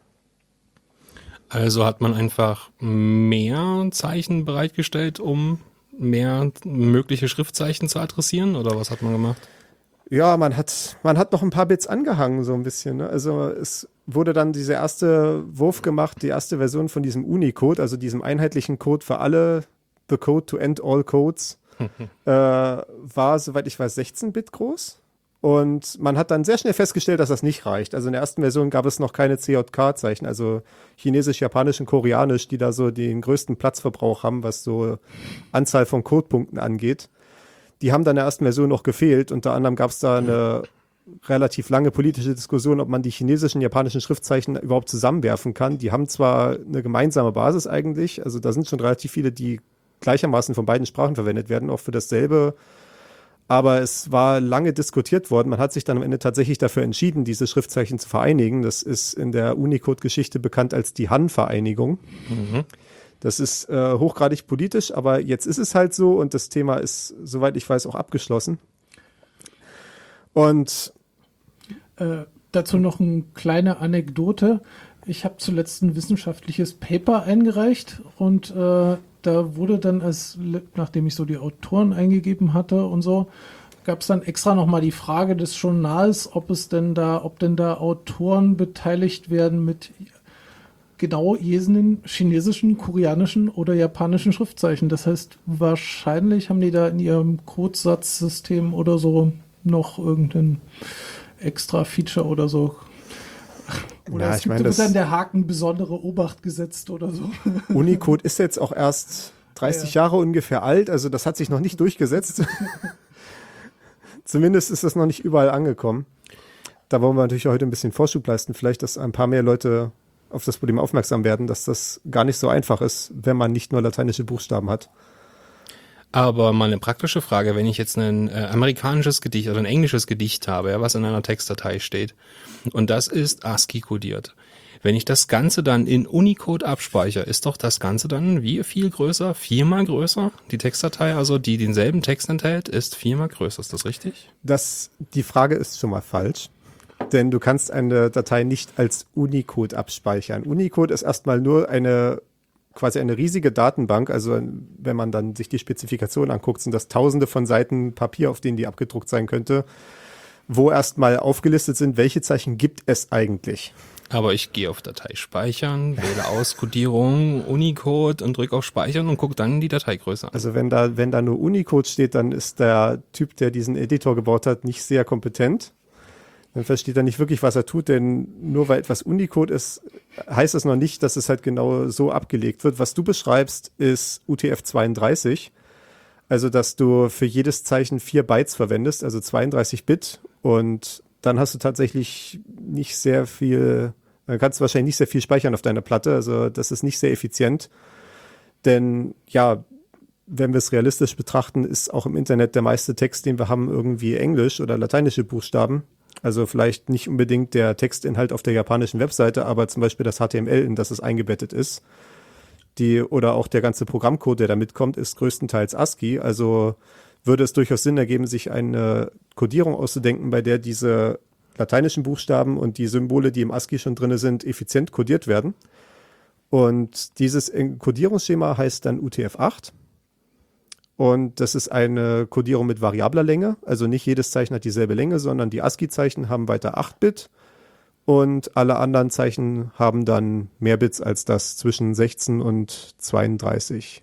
Speaker 2: Also hat man einfach mehr Zeichen bereitgestellt, um mehr mögliche Schriftzeichen zu adressieren, oder was hat man gemacht?
Speaker 3: Ja, man hat, man hat noch ein paar Bits angehangen, so ein bisschen. Ne? Also es wurde dann dieser erste Wurf gemacht, die erste Version von diesem Unicode, also diesem einheitlichen Code für alle, the code to end all codes, äh, war, soweit ich weiß, sechzehn Bit groß. Und man hat dann sehr schnell festgestellt, dass das nicht reicht. Also in der ersten Version gab es noch keine C J K-Zeichen, also Chinesisch, Japanisch und Koreanisch, die da so den größten Platzverbrauch haben, was so Anzahl von Codepunkten angeht. Die haben dann in der ersten Version noch gefehlt. Unter anderem gab es da eine relativ lange politische Diskussion, ob man die chinesischen, japanischen Schriftzeichen überhaupt zusammenwerfen kann. Die haben zwar eine gemeinsame Basis eigentlich, also da sind schon relativ viele, die gleichermaßen von beiden Sprachen verwendet werden, auch für dasselbe. Aber es war lange diskutiert worden. Man hat sich dann am Ende tatsächlich dafür entschieden, diese Schriftzeichen zu vereinigen. Das ist in der Unicode-Geschichte bekannt als die Han-Vereinigung. Mhm. Das ist äh, hochgradig politisch, aber jetzt ist es halt so und das Thema ist, soweit ich weiß, auch abgeschlossen. Und
Speaker 1: äh, dazu noch eine kleine Anekdote. Ich habe zuletzt ein wissenschaftliches Paper eingereicht und äh, da wurde dann, als, nachdem ich so die Autoren eingegeben hatte und so, gab es dann extra nochmal die Frage des Journals, ob es denn da, ob denn da Autoren beteiligt werden mit genau jenen chinesischen, koreanischen oder japanischen Schriftzeichen. Das heißt, wahrscheinlich haben die da in ihrem Codesatzsystem oder so noch irgendein extra Feature oder so. Oder
Speaker 3: Ja,
Speaker 1: es
Speaker 3: ich
Speaker 1: gibt
Speaker 3: meine,
Speaker 1: so
Speaker 3: das-
Speaker 1: dann der Haken besondere Obacht gesetzt oder so.
Speaker 3: Unicode ist jetzt auch erst dreißig
Speaker 1: Ja,
Speaker 3: Jahre ungefähr alt, also das hat sich noch nicht durchgesetzt. Zumindest ist das noch nicht überall angekommen. Da wollen wir natürlich heute ein bisschen Vorschub leisten, vielleicht, dass ein paar mehr Leute auf das Problem aufmerksam werden, dass das gar nicht so einfach ist, wenn man nicht nur lateinische Buchstaben hat.
Speaker 2: Aber mal eine praktische Frage, wenn ich jetzt ein äh, amerikanisches Gedicht oder ein englisches Gedicht habe, ja, was in einer Textdatei steht, und das ist ASCII-kodiert. Wenn ich das Ganze dann in Unicode abspeichere, ist doch das Ganze dann wie viel größer? Viermal größer? Die Textdatei, also die denselben Text enthält, ist viermal größer. Ist das richtig?
Speaker 3: Das, die Frage ist schon mal falsch, denn du kannst eine Datei nicht als Unicode abspeichern. Unicode ist erstmal nur eine quasi eine riesige Datenbank, also wenn man dann sich die Spezifikation anguckt, sind das tausende von Seiten Papier, auf denen die abgedruckt sein könnte, wo erstmal aufgelistet sind, welche Zeichen gibt es eigentlich.
Speaker 2: Aber ich gehe auf Datei speichern, wähle aus Kodierung, Unicode und drücke auf Speichern und gucke dann die Dateigröße an.
Speaker 3: Also wenn da, wenn da nur Unicode steht, dann ist der Typ, der diesen Editor gebaut hat, nicht sehr kompetent. Dann versteht er nicht wirklich, was er tut, denn nur weil etwas Unicode ist, heißt es noch nicht, dass es halt genau so abgelegt wird. Was du beschreibst, ist U T F zweiunddreißig, also dass du für jedes Zeichen vier Bytes verwendest, also zweiunddreißig Bit, und dann hast du tatsächlich nicht sehr viel, dann kannst du wahrscheinlich nicht sehr viel speichern auf deiner Platte, also das ist nicht sehr effizient, denn ja, wenn wir es realistisch betrachten, ist auch im Internet der meiste Text, den wir haben, irgendwie Englisch oder lateinische Buchstaben. Also vielleicht nicht unbedingt der Textinhalt auf der japanischen Webseite, aber zum Beispiel das H T M L, in das es eingebettet ist. Die, oder auch der ganze Programmcode, der da mitkommt, ist größtenteils ASCII. Also würde es durchaus Sinn ergeben, sich eine Codierung auszudenken, bei der diese lateinischen Buchstaben und die Symbole, die im ASCII schon drin sind, effizient codiert werden. Und dieses Codierungsschema heißt dann U T F acht. Und das ist eine Codierung mit variabler Länge. Also nicht jedes Zeichen hat dieselbe Länge, sondern die ASCII-Zeichen haben weiter acht Bit. Und alle anderen Zeichen haben dann mehr Bits als das, zwischen sechzehn und zweiunddreißig.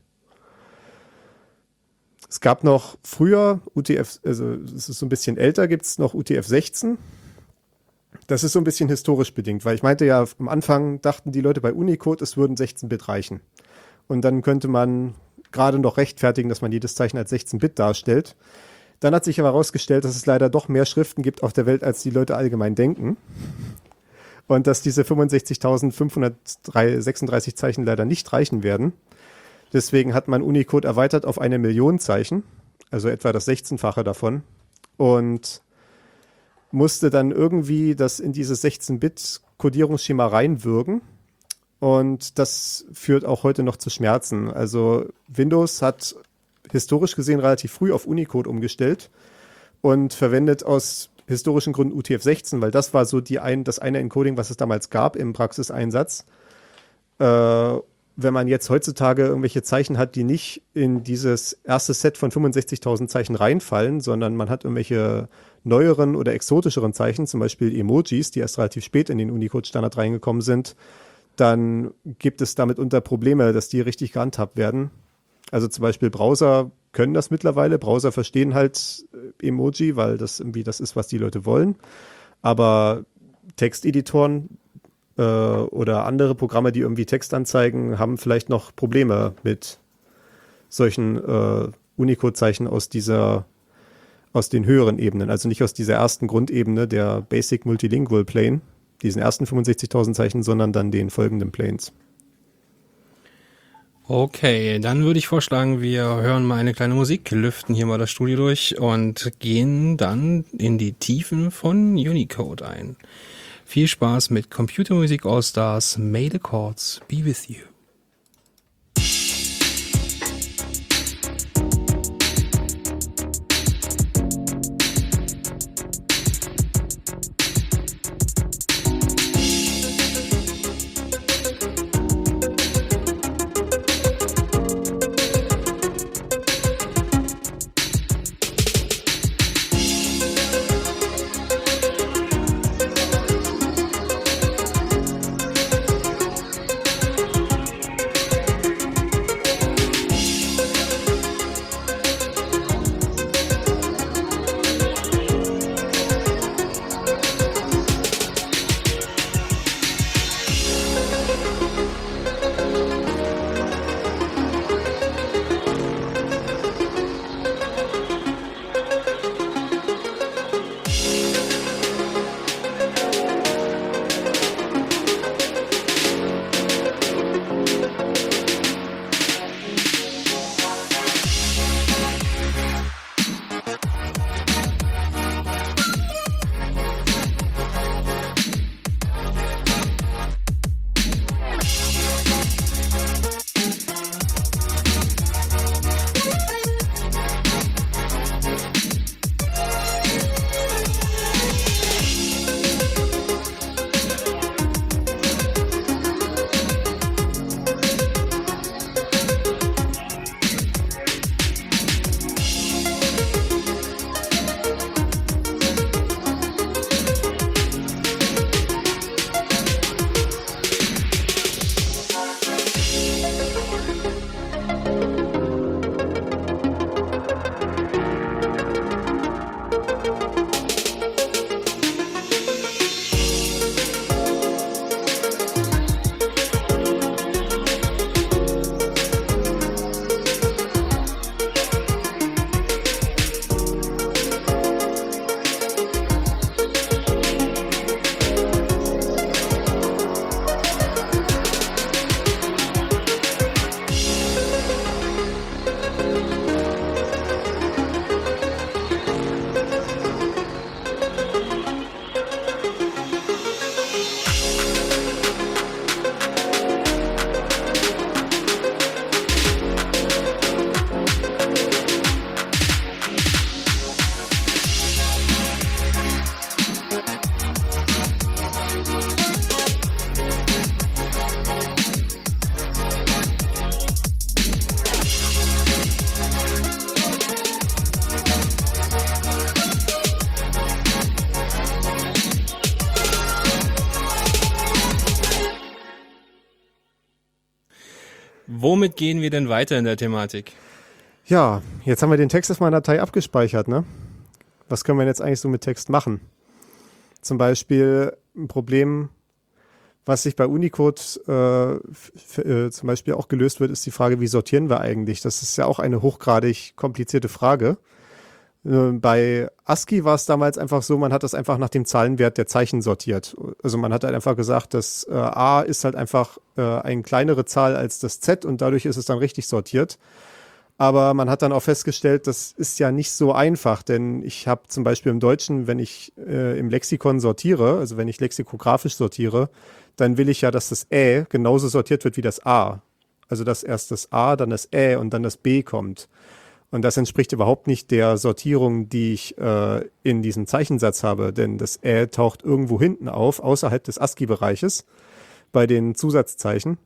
Speaker 3: Es gab noch früher U T F, also es ist so ein bisschen älter, gibt es noch U T F sechzehn. Das ist so ein bisschen historisch bedingt, weil ich meinte ja, am Anfang dachten die Leute bei Unicode, es würden sechzehn Bit reichen. Und dann könnte man gerade noch rechtfertigen, dass man jedes Zeichen als sechzehn Bit darstellt. Dann hat sich aber herausgestellt, dass es leider doch mehr Schriften gibt auf der Welt, als die Leute allgemein denken. Und dass diese fünfundsechzigtausendfünfhundertsechsunddreißig Zeichen leider nicht reichen werden. Deswegen hat man Unicode erweitert auf eine Million Zeichen, also etwa das sechzehnfache davon. Und musste dann irgendwie das in dieses sechzehn Bit Codierungsschema reinwürgen. Und das führt auch heute noch zu Schmerzen. Also Windows hat historisch gesehen relativ früh auf Unicode umgestellt und verwendet aus historischen Gründen U T F sechzehn, weil das war so die ein, das eine Encoding, was es damals gab im Praxiseinsatz. Äh, wenn man jetzt heutzutage irgendwelche Zeichen hat, die nicht in dieses erste Set von fünfundsechzigtausend Zeichen reinfallen, sondern man hat irgendwelche neueren oder exotischeren Zeichen, zum Beispiel Emojis, die erst relativ spät in den Unicode-Standard reingekommen sind, dann gibt es damit unter Probleme, dass die richtig gehandhabt werden. Also zum Beispiel Browser können das mittlerweile. Browser verstehen halt Emoji, weil das irgendwie das ist, was die Leute wollen. Aber Texteditoren äh, oder andere Programme, die irgendwie Text anzeigen, haben vielleicht noch Probleme mit solchen äh, Unicode-Zeichen aus dieser, aus den höheren Ebenen. Also nicht aus dieser ersten Grundebene, der Basic Multilingual Plane, diesen ersten fünfundsechzigtausend Zeichen, sondern dann den folgenden Planes.
Speaker 2: Okay, dann würde ich vorschlagen, wir hören mal eine kleine Musik, lüften hier mal das Studio durch und gehen dann in die Tiefen von Unicode ein. Viel Spaß mit Computer Music All Stars, May the Chords be with you. Womit gehen wir denn weiter in der Thematik?
Speaker 3: Ja, jetzt haben wir den Text auf meiner Datei abgespeichert, ne? Was können wir jetzt eigentlich so mit Text machen? Zum Beispiel ein Problem, was sich bei Unicode äh, f- äh, zum Beispiel auch gelöst wird, ist die Frage, wie sortieren wir eigentlich? Das ist ja auch eine hochgradig komplizierte Frage. Äh, bei ASCII war es damals einfach so, man hat das einfach nach dem Zahlenwert der Zeichen sortiert. Also man hat halt einfach gesagt, dass äh, A ist halt einfach äh, eine kleinere Zahl als das Z und dadurch ist es dann richtig sortiert. Aber man hat dann auch festgestellt, das ist ja nicht so einfach, denn ich habe zum Beispiel im Deutschen, wenn ich äh, im Lexikon sortiere, also wenn ich lexikografisch sortiere, dann will ich ja, dass das Ä genauso sortiert wird wie das A. Also dass erst das A, dann das Ä und dann das B kommt. Und das entspricht überhaupt nicht der Sortierung, die ich äh, in diesem Zeichensatz habe, denn das Ä taucht irgendwo hinten auf, außerhalb des ASCII-Bereiches, bei den Zusatzzeichen.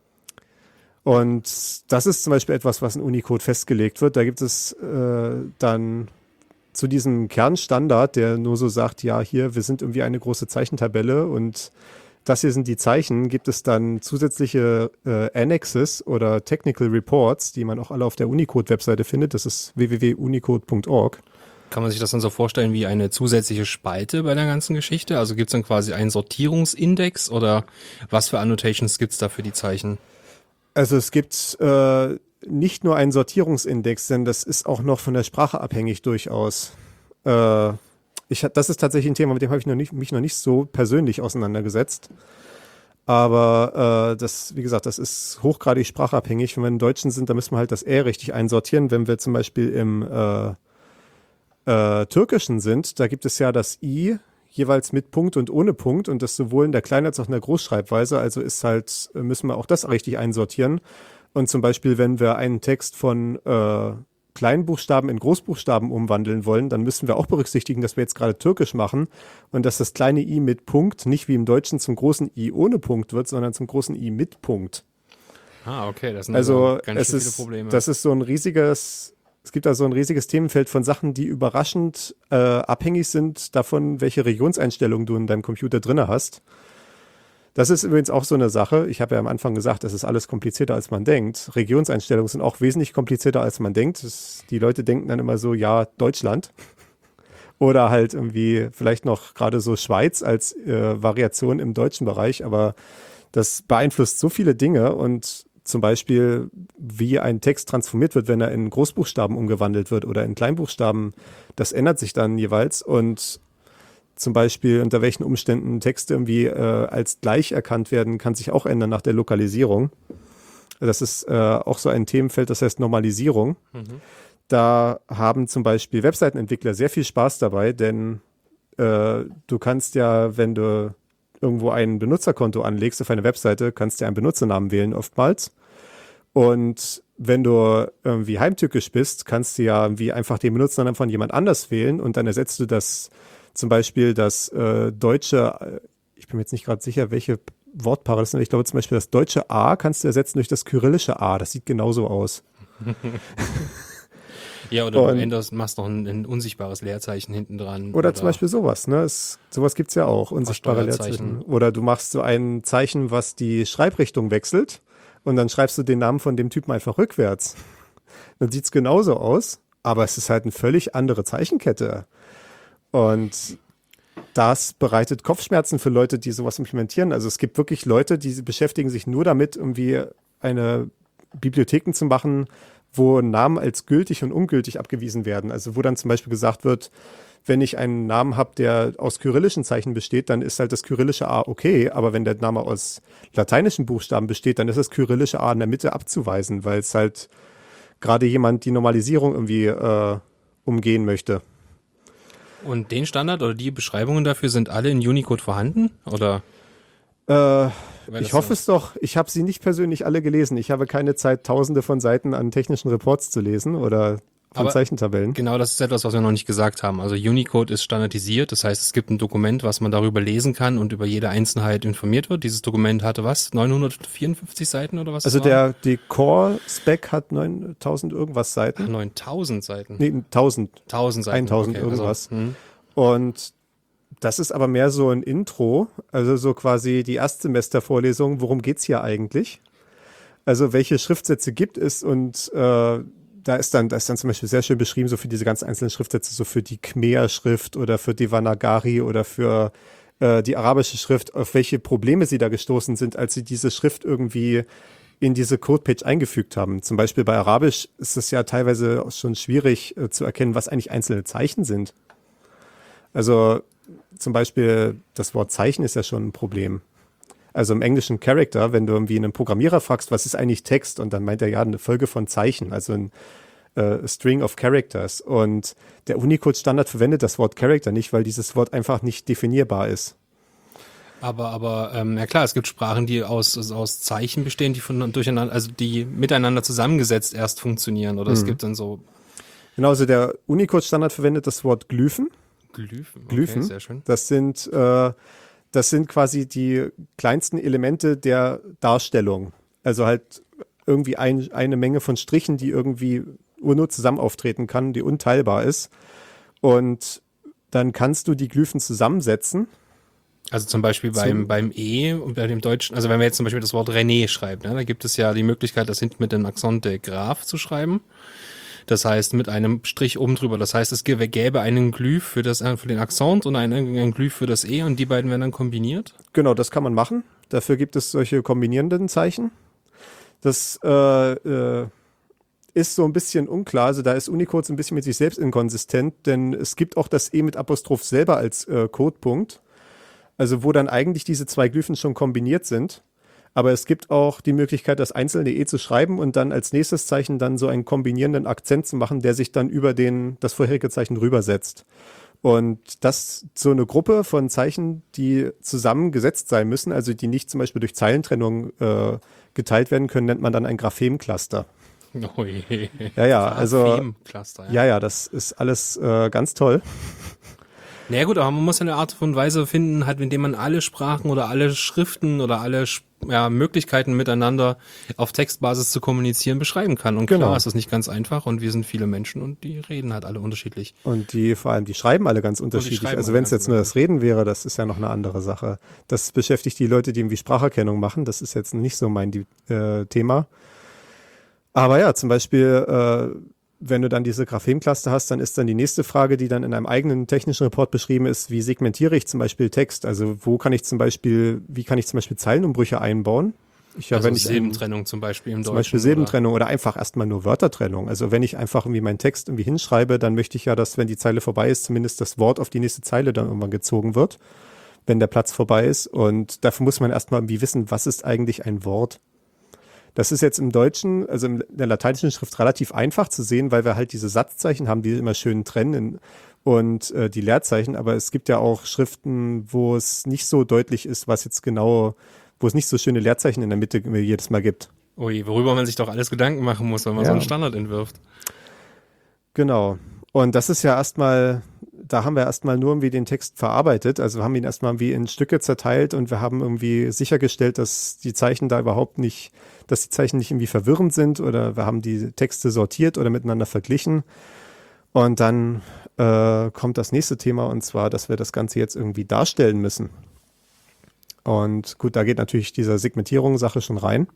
Speaker 3: Und das ist zum Beispiel etwas, was in Unicode festgelegt wird. Da gibt es äh, dann zu diesem Kernstandard, der nur so sagt, ja, hier, wir sind irgendwie eine große Zeichentabelle und das hier sind die Zeichen, gibt es dann zusätzliche äh, Annexes oder Technical Reports, die man auch alle auf der Unicode-Webseite findet. Das ist w w w punkt unicode punkt org.
Speaker 2: Kann man sich das dann so vorstellen wie eine zusätzliche Spalte bei der ganzen Geschichte? Also gibt es dann quasi einen Sortierungsindex oder was für Annotations gibt es da für die Zeichen?
Speaker 3: Also es gibt äh, nicht nur einen Sortierungsindex, denn das ist auch noch von der Sprache abhängig durchaus. Äh, ich, das ist tatsächlich ein Thema, mit dem habe ich noch nicht, mich noch nicht so persönlich auseinandergesetzt. Aber äh, das, wie gesagt, das ist hochgradig sprachabhängig. Wenn wir im Deutschen sind, dann müssen wir halt das Ä richtig einsortieren. Wenn wir zum Beispiel im äh, äh, Türkischen sind, da gibt es ja das I jeweils mit Punkt und ohne Punkt und das sowohl in der Klein- als auch in der Großschreibweise. Also ist halt, müssen wir auch das richtig einsortieren. Und zum Beispiel, wenn wir einen Text von äh, Kleinbuchstaben in Großbuchstaben umwandeln wollen, dann müssen wir auch berücksichtigen, dass wir jetzt gerade Türkisch machen und dass das kleine I mit Punkt nicht wie im Deutschen zum großen I ohne Punkt wird, sondern zum großen I mit Punkt.
Speaker 2: Ah, okay, das sind
Speaker 3: Also,
Speaker 2: also ganz
Speaker 3: es
Speaker 2: schön
Speaker 3: ist,
Speaker 2: viele Probleme.
Speaker 3: das ist so ein riesiges, es gibt da so ein riesiges Themenfeld von Sachen, die überraschend äh, abhängig sind davon, welche Regionseinstellungen du in deinem Computer drinne hast. Das ist übrigens auch so eine Sache. Ich habe ja am Anfang gesagt, das ist alles komplizierter, als man denkt. Regionseinstellungen sind auch wesentlich komplizierter, als man denkt. Das, die Leute denken dann immer so, ja, Deutschland. Oder halt irgendwie vielleicht noch gerade so Schweiz als äh, Variation im deutschen Bereich. Aber das beeinflusst so viele Dinge und zum Beispiel, wie ein Text transformiert wird, wenn er in Großbuchstaben umgewandelt wird oder in Kleinbuchstaben, das ändert sich dann jeweils. Und zum Beispiel, unter welchen Umständen Texte irgendwie äh, als gleich erkannt werden, kann sich auch ändern nach der Lokalisierung. Das ist äh, auch so ein Themenfeld, das heißt Normalisierung.
Speaker 2: Mhm.
Speaker 3: Da haben zum Beispiel Webseitenentwickler sehr viel Spaß dabei, denn äh, du kannst ja, wenn du irgendwo ein Benutzerkonto anlegst auf eine Webseite, kannst du einen Benutzernamen wählen oftmals. Und wenn du irgendwie heimtückisch bist, kannst du ja irgendwie einfach den Benutzernamen von jemand anders wählen und dann ersetzt du das zum Beispiel das äh, deutsche, äh, ich bin mir jetzt nicht gerade sicher, welche Wortpaare das sind, ich glaube zum Beispiel das deutsche A kannst du ersetzen durch das kyrillische A. Das sieht genauso aus.
Speaker 2: Ja, oder
Speaker 3: Und-
Speaker 2: du änderst, machst noch ein, ein unsichtbares Leerzeichen hinten dran.
Speaker 3: Oder, zum Beispiel sowas, ne? Es, sowas gibt's ja auch, unsichtbare
Speaker 2: Steuerzeichen.
Speaker 3: Leerzeichen. Oder du machst so ein Zeichen, was die Schreibrichtung wechselt und dann schreibst du den Namen von dem Typen einfach rückwärts. Dann sieht's genauso aus, aber es ist halt eine völlig andere Zeichenkette. Und das bereitet Kopfschmerzen für Leute, die sowas implementieren. Also es gibt wirklich Leute, die beschäftigen sich nur damit, irgendwie eine Bibliotheken zu machen, wo Namen als gültig und ungültig abgewiesen werden. Also wo dann zum Beispiel gesagt wird, wenn ich einen Namen habe, der aus kyrillischen Zeichen besteht, dann ist halt das kyrillische A okay, aber wenn der Name aus lateinischen Buchstaben besteht, dann ist das kyrillische A in der Mitte abzuweisen, weil es halt gerade jemand die Normalisierung irgendwie äh, umgehen möchte.
Speaker 2: Und den Standard oder die Beschreibungen dafür sind alle in Unicode vorhanden? Oder?
Speaker 3: Äh,
Speaker 2: Weil
Speaker 3: ich
Speaker 2: das
Speaker 3: hoffe
Speaker 2: so-
Speaker 3: es doch. Ich habe sie nicht persönlich alle gelesen. Ich habe keine Zeit, tausende von Seiten an technischen Reports zu lesen oder von
Speaker 2: Aber
Speaker 3: Zeichentabellen.
Speaker 2: Genau, das ist etwas, was wir noch nicht gesagt haben. Also Unicode ist standardisiert, das heißt, es gibt ein Dokument, was man darüber lesen kann und über jede Einzelheit informiert wird. Dieses Dokument hatte was? neunhundertvierundfünfzig Seiten oder was?
Speaker 3: Also
Speaker 2: das waren?
Speaker 3: der die Core-Spec hat neuntausend irgendwas Seiten.
Speaker 2: neuntausend Seiten.
Speaker 3: Nee, tausend.
Speaker 2: tausend Seiten.
Speaker 3: tausend
Speaker 2: okay,
Speaker 3: irgendwas.
Speaker 2: Also, hm.
Speaker 3: Und das ist aber mehr so ein Intro, also so quasi die Erstsemestervorlesung, worum geht's hier eigentlich? Also welche Schriftsätze gibt es und äh, da ist dann, da ist dann zum Beispiel sehr schön beschrieben, so für diese ganz einzelnen Schriftsätze, so für die Khmer-Schrift oder für Devanagari oder für äh, die arabische Schrift, auf welche Probleme sie da gestoßen sind, als sie diese Schrift irgendwie in diese Codepage eingefügt haben. Zum Beispiel bei Arabisch ist es ja teilweise auch schon schwierig äh, zu erkennen, was eigentlich einzelne Zeichen sind. Also zum Beispiel das Wort Zeichen ist ja schon ein Problem. Also im englischen Character, wenn du irgendwie einen Programmierer fragst, was ist eigentlich Text? Und dann meint er ja eine Folge von Zeichen, also ein äh, String of Characters. Und der Unicode-Standard verwendet das Wort Character nicht, weil dieses Wort einfach nicht definierbar ist.
Speaker 2: Aber, aber, ähm, ja klar, es gibt Sprachen, die aus, aus Zeichen bestehen, die von durcheinander, also die miteinander zusammengesetzt erst funktionieren. Oder mhm. es gibt dann so.
Speaker 3: Genau, also der Unicode-Standard verwendet das Wort Glyphen.
Speaker 2: Glyphen, okay,
Speaker 3: Glyphen.
Speaker 2: Sehr schön.
Speaker 3: Das sind äh, Das sind quasi die kleinsten Elemente der Darstellung. Also halt irgendwie ein, eine Menge von Strichen, die irgendwie nur zusammen auftreten kann, die unteilbar ist. Und dann kannst du die Glyphen zusammensetzen.
Speaker 2: Also zum Beispiel beim, beim E und bei dem Deutschen, also wenn man jetzt zum Beispiel das Wort René schreibt, ne, da gibt es ja die Möglichkeit, das hinten mit dem Accent de Graphe zu schreiben. Das heißt, mit einem Strich oben drüber. Das heißt, es gäbe einen Glyph für, das, für den Akzent und einen, einen Glyph für das E und die beiden werden dann kombiniert?
Speaker 3: Genau, das kann man machen. Dafür gibt es solche kombinierenden Zeichen. Das äh, äh, ist so ein bisschen unklar. Also da ist Unicode so ein bisschen mit sich selbst inkonsistent, denn es gibt auch das E mit Apostroph selber als äh, Codepunkt. Also wo dann eigentlich diese zwei Glyphen schon kombiniert sind. Aber es gibt auch die Möglichkeit, das einzelne E zu schreiben und dann als nächstes Zeichen dann so einen kombinierenden Akzent zu machen, der sich dann über den, das vorherige Zeichen rübersetzt. Und das so eine Gruppe von Zeichen, die zusammengesetzt sein müssen, also die nicht zum Beispiel durch Zeilentrennung äh, geteilt werden können, nennt man dann ein Graphemcluster.
Speaker 2: Oh je.
Speaker 3: Ja, ja, also
Speaker 2: Graphemcluster, ja.
Speaker 3: ja, ja, das ist alles äh, ganz toll.
Speaker 2: Naja gut, aber man muss eine Art und Weise finden, halt, indem man alle Sprachen oder alle Schriften oder alle ja, Möglichkeiten miteinander auf Textbasis zu kommunizieren beschreiben kann. Und
Speaker 3: genau.
Speaker 2: Klar ist das nicht ganz einfach und wir sind viele Menschen und die reden halt alle unterschiedlich.
Speaker 3: Und die vor allem, die schreiben alle ganz unterschiedlich. Also wenn es jetzt nur das Reden wäre, das ist ja noch eine andere Sache. Das beschäftigt die Leute, die irgendwie Spracherkennung machen. Das ist jetzt nicht so mein äh, Thema. Aber ja, zum Beispiel äh, wenn du dann diese Graphemcluster hast, dann ist dann die nächste Frage, die dann in einem eigenen technischen Report beschrieben ist, wie segmentiere ich zum Beispiel Text? Also wo kann ich zum Beispiel, wie kann ich zum Beispiel Zeilenumbrüche einbauen? Ich, ja,
Speaker 2: also
Speaker 3: wenn ich
Speaker 2: Silbentrennung ein, zum Beispiel im
Speaker 3: zum
Speaker 2: Deutschen.
Speaker 3: Zum Beispiel Silbentrennung oder? oder einfach erstmal nur Wörtertrennung. Also wenn ich einfach irgendwie meinen Text irgendwie hinschreibe, dann möchte ich ja, dass, wenn die Zeile vorbei ist, zumindest das Wort auf die nächste Zeile dann irgendwann gezogen wird, wenn der Platz vorbei ist. Und dafür muss man erstmal irgendwie wissen, was ist eigentlich ein Wort? Das ist jetzt im Deutschen, also in der lateinischen Schrift relativ einfach zu sehen, weil wir halt diese Satzzeichen haben, die immer schön trennen und äh, die Leerzeichen. Aber es gibt ja auch Schriften, wo es nicht so deutlich ist, was jetzt genau, wo es nicht so schöne Leerzeichen in der Mitte jedes Mal gibt.
Speaker 2: Ui, worüber man sich doch alles Gedanken machen muss, wenn man
Speaker 3: ja.
Speaker 2: so einen Standard entwirft.
Speaker 3: Genau. Und das ist ja erstmal, da haben wir erstmal nur irgendwie den Text verarbeitet. Also wir haben ihn erstmal irgendwie in Stücke zerteilt und wir haben irgendwie sichergestellt, dass die Zeichen da überhaupt nicht, dass die Zeichen nicht irgendwie verwirrend sind oder wir haben die Texte sortiert oder miteinander verglichen. Und dann äh, kommt das nächste Thema und zwar, dass wir das Ganze jetzt irgendwie darstellen müssen. Und gut, da geht natürlich diese Segmentierung-Sache schon rein.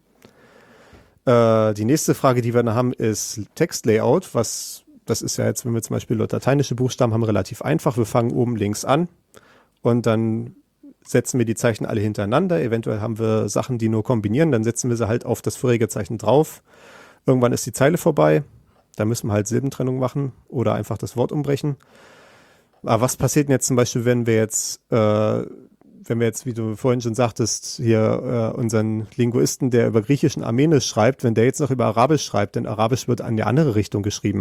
Speaker 3: Äh, die nächste Frage, die wir dann haben, ist Textlayout, was das ist ja jetzt, wenn wir zum Beispiel lateinische Buchstaben haben, relativ einfach. Wir fangen oben links an und dann setzen wir die Zeichen alle hintereinander. Eventuell haben wir Sachen, die nur kombinieren. Dann setzen wir sie halt auf das vorherige Zeichen drauf. Irgendwann ist die Zeile vorbei. Da müssen wir halt Silbentrennung machen oder einfach das Wort umbrechen. Aber was passiert denn jetzt zum Beispiel, wenn wir jetzt, äh, wenn wir jetzt, wie du vorhin schon sagtest, hier äh, unseren Linguisten, der über Griechisch und Armenisch schreibt, wenn der jetzt noch über Arabisch schreibt, denn Arabisch wird an die andere Richtung geschrieben.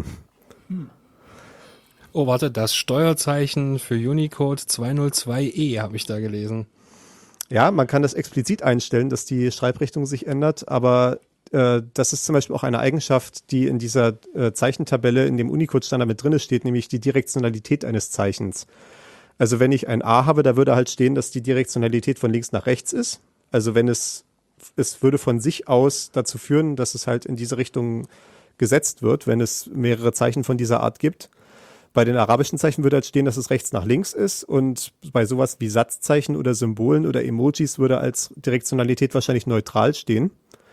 Speaker 2: Oh, warte, das Steuerzeichen für Unicode zweihundertzwei E habe ich da gelesen.
Speaker 3: Ja, man kann das explizit einstellen, dass die Schreibrichtung sich ändert, aber äh, das ist zum Beispiel auch eine Eigenschaft, die in dieser äh, Zeichentabelle in dem Unicode-Standard mit drin steht, nämlich die Direktionalität eines Zeichens. Also wenn ich ein A habe, da würde halt stehen, dass die Direktionalität von links nach rechts ist. Also wenn es, es würde von sich aus dazu führen, dass es halt in diese Richtung gesetzt wird, wenn es mehrere Zeichen von dieser Art gibt. Bei den arabischen Zeichen würde halt stehen, dass es rechts nach links ist und bei sowas wie Satzzeichen oder Symbolen oder Emojis würde als Direktionalität wahrscheinlich neutral stehen.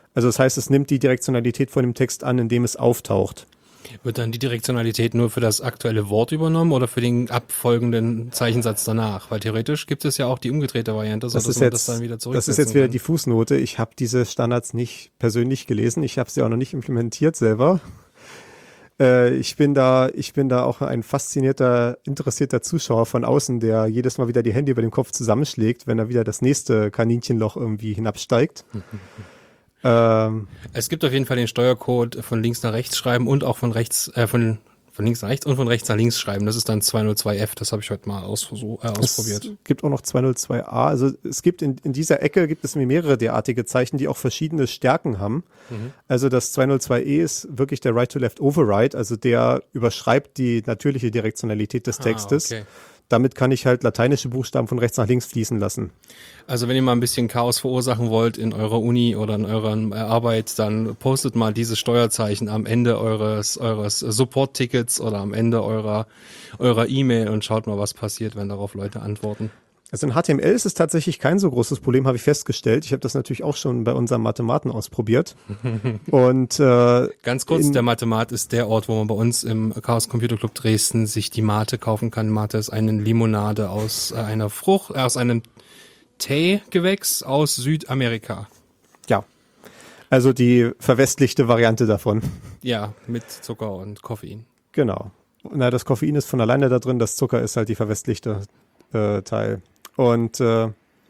Speaker 3: Also das heißt, es nimmt die Direktionalität von dem Text an, in dem es auftaucht.
Speaker 2: Wird dann die Direktionalität nur für das aktuelle Wort übernommen oder für den abfolgenden Zeichensatz danach? Weil theoretisch gibt es ja auch die umgedrehte Variante,
Speaker 3: Das
Speaker 2: sodass
Speaker 3: ist,
Speaker 2: man
Speaker 3: jetzt,
Speaker 2: das dann wieder
Speaker 3: das
Speaker 2: zurücksetzen
Speaker 3: ist jetzt wieder
Speaker 2: kann.
Speaker 3: die Fußnote. Ich habe diese Standards nicht persönlich gelesen. Ich habe sie auch noch nicht implementiert selber. Äh, ich bin da, ich bin da auch ein faszinierter, interessierter Zuschauer von außen, der jedes Mal wieder die Hände über dem Kopf zusammenschlägt, wenn er wieder das nächste Kaninchenloch irgendwie hinabsteigt. ähm,
Speaker 2: Es gibt auf jeden Fall den Steuercode von links nach rechts schreiben und auch von rechts, äh, von, von links nach rechts und von rechts nach links schreiben. Das ist dann zweihundertzwei F, das habe ich heute mal ausversuch, äh, ausprobiert.
Speaker 3: Es gibt auch noch zweihundertzwei a. Also es gibt in, in dieser Ecke gibt es mehrere derartige Zeichen, die auch verschiedene Stärken haben.
Speaker 2: Mhm.
Speaker 3: Also das zweihundertzwei e ist wirklich der Right-to-Left-Override, also der überschreibt die natürliche Direktionalität des Textes.
Speaker 2: Ah, okay.
Speaker 3: Damit kann ich halt lateinische Buchstaben von rechts nach links fließen lassen.
Speaker 2: Also wenn ihr mal ein bisschen Chaos verursachen wollt in eurer Uni oder in eurer äh, Arbeit, dann postet mal dieses Steuerzeichen am Ende eures eures Support-Tickets oder am Ende eurer eurer E-Mail und schaut mal, was passiert, wenn darauf Leute antworten.
Speaker 3: Also in H T M L ist es tatsächlich kein so großes Problem, habe ich festgestellt. Ich habe das natürlich auch schon bei unserem Mathematen ausprobiert. Und äh,
Speaker 2: Ganz kurz,
Speaker 3: in,
Speaker 2: der Mathemat ist der Ort, wo man bei uns im Chaos Computer Club Dresden sich die Mate kaufen kann. Mate ist eine Limonade aus äh, einer Frucht, äh, aus einem Teegewächs aus Südamerika.
Speaker 3: ja, also die verwestlichte Variante davon.
Speaker 2: Ja, mit Zucker und Koffein.
Speaker 3: Genau. Na, das Koffein ist von alleine da drin, das Zucker ist halt die verwestlichte äh, Teil. Und äh,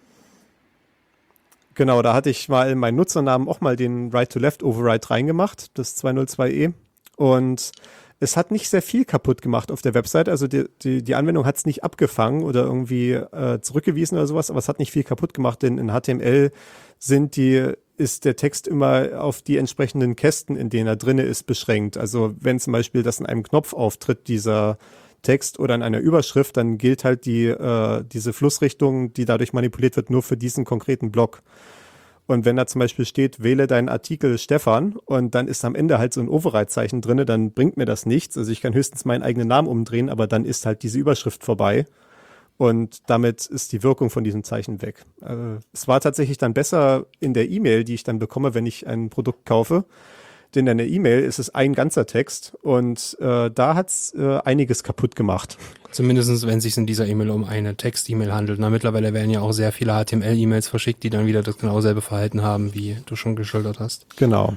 Speaker 3: genau, da hatte ich mal in meinen Nutzernamen auch mal den Right-to-Left-Override reingemacht, das zweihundertzwei e. Und es hat nicht sehr viel kaputt gemacht auf der Website. Also die, die, die Anwendung hat es nicht abgefangen oder irgendwie äh, zurückgewiesen oder sowas, aber es hat nicht viel kaputt gemacht, denn in H T M L sind die, ist der Text immer auf die entsprechenden Kästen, in denen er drinne ist, beschränkt. Also wenn zum Beispiel das in einem Knopf auftritt, dieser Text oder in einer Überschrift, dann gilt halt die, äh, diese Flussrichtung, die dadurch manipuliert wird, nur für diesen konkreten Block. Und wenn da zum Beispiel steht, wähle deinen Artikel Stefan und dann ist am Ende halt so ein Override-Zeichen drin, dann bringt mir das nichts. Also ich kann höchstens meinen eigenen Namen umdrehen, aber dann ist halt diese Überschrift vorbei. Und damit ist die Wirkung von diesem Zeichen weg. Also es war tatsächlich dann besser in der E-Mail, die ich dann bekomme, wenn ich ein Produkt kaufe. Denn in der E-Mail ist es ein ganzer Text und äh, da hat es äh, einiges kaputt gemacht.
Speaker 2: Zumindest wenn es sich in dieser E-Mail um eine Text-E-Mail handelt. Na, mittlerweile werden ja auch sehr viele H T M L-E-Mails verschickt, die dann wieder das genau selbe Verhalten haben, wie du schon geschildert hast.
Speaker 3: Genau.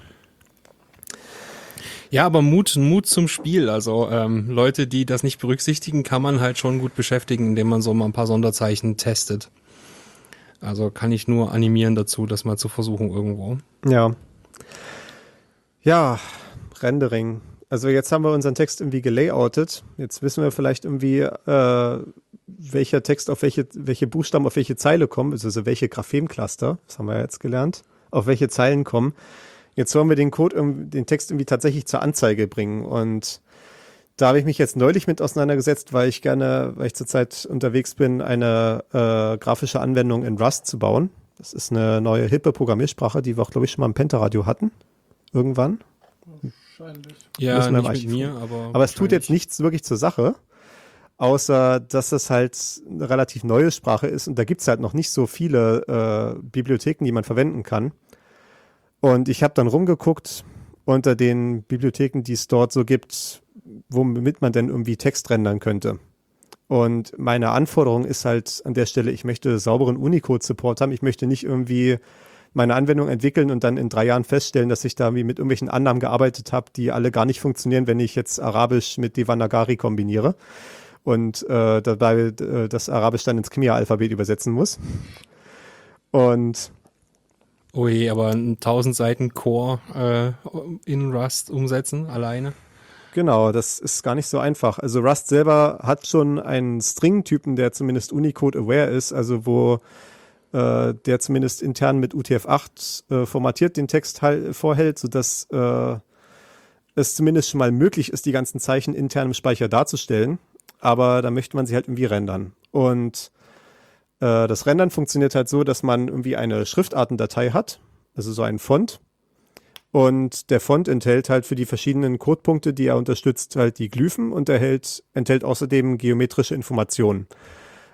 Speaker 2: Ja, aber Mut, Mut zum Spiel. Also ähm, Leute, die das nicht berücksichtigen, kann man halt schon gut beschäftigen, indem man so mal ein paar Sonderzeichen testet. Also kann ich nur animieren dazu, das mal zu versuchen irgendwo.
Speaker 3: Ja. Ja, Rendering. Also jetzt haben wir unseren Text irgendwie gelayoutet. Jetzt wissen wir vielleicht irgendwie, äh, welcher Text auf welche, welche Buchstaben auf welche Zeile kommen, also welche Graphem-Cluster, das haben wir jetzt gelernt, auf welche Zeilen kommen. Jetzt wollen wir den Code, den Text irgendwie tatsächlich zur Anzeige bringen. Und da habe ich mich jetzt neulich mit auseinandergesetzt, weil ich gerne, weil ich zurzeit unterwegs bin, eine äh, grafische Anwendung in Rust zu bauen. Das ist eine neue, hippe Programmiersprache, die wir auch, glaube ich, schon mal im Pentaradio hatten. Irgendwann.
Speaker 1: Wahrscheinlich.
Speaker 2: Ja,
Speaker 3: Müssen wir
Speaker 2: nicht
Speaker 3: im
Speaker 2: mit
Speaker 3: Archiv
Speaker 2: mir,
Speaker 3: gucken.
Speaker 2: aber
Speaker 3: Aber es tut jetzt
Speaker 2: wahrscheinlich.
Speaker 3: nichts wirklich zur Sache, außer dass es halt eine relativ neue Sprache ist und da gibt es halt noch nicht so viele äh, Bibliotheken, die man verwenden kann. Und ich habe dann rumgeguckt unter den Bibliotheken, die es dort so gibt, womit man denn irgendwie Text rendern könnte. Und meine Anforderung ist halt an der Stelle, ich möchte sauberen Unicode-Support haben. Ich möchte nicht irgendwie meine Anwendung entwickeln und dann in drei Jahren feststellen, dass ich da irgendwie mit irgendwelchen Annahmen gearbeitet habe, die alle gar nicht funktionieren, wenn ich jetzt Arabisch mit Devanagari kombiniere und äh, dabei äh, das Arabisch dann ins Khmer-Alphabet übersetzen muss. Und
Speaker 2: Oh je, aber ein tausend Seiten Core äh, in Rust umsetzen, alleine.
Speaker 3: genau, das ist gar nicht so einfach. Also Rust selber hat schon einen String-Typen, der zumindest Unicode-aware ist, also wo äh, der zumindest intern mit U T F acht äh, formatiert den Text halt vorhält, sodass äh, es zumindest schon mal möglich ist, die ganzen Zeichen intern im Speicher darzustellen. Aber da möchte man sie halt irgendwie rendern. Und äh, das Rendern funktioniert halt so, dass man irgendwie eine Schriftartendatei hat, also so einen Font. Und der Font enthält halt für die verschiedenen Codepunkte, die er unterstützt, halt die Glyphen und erhält, enthält außerdem geometrische Informationen.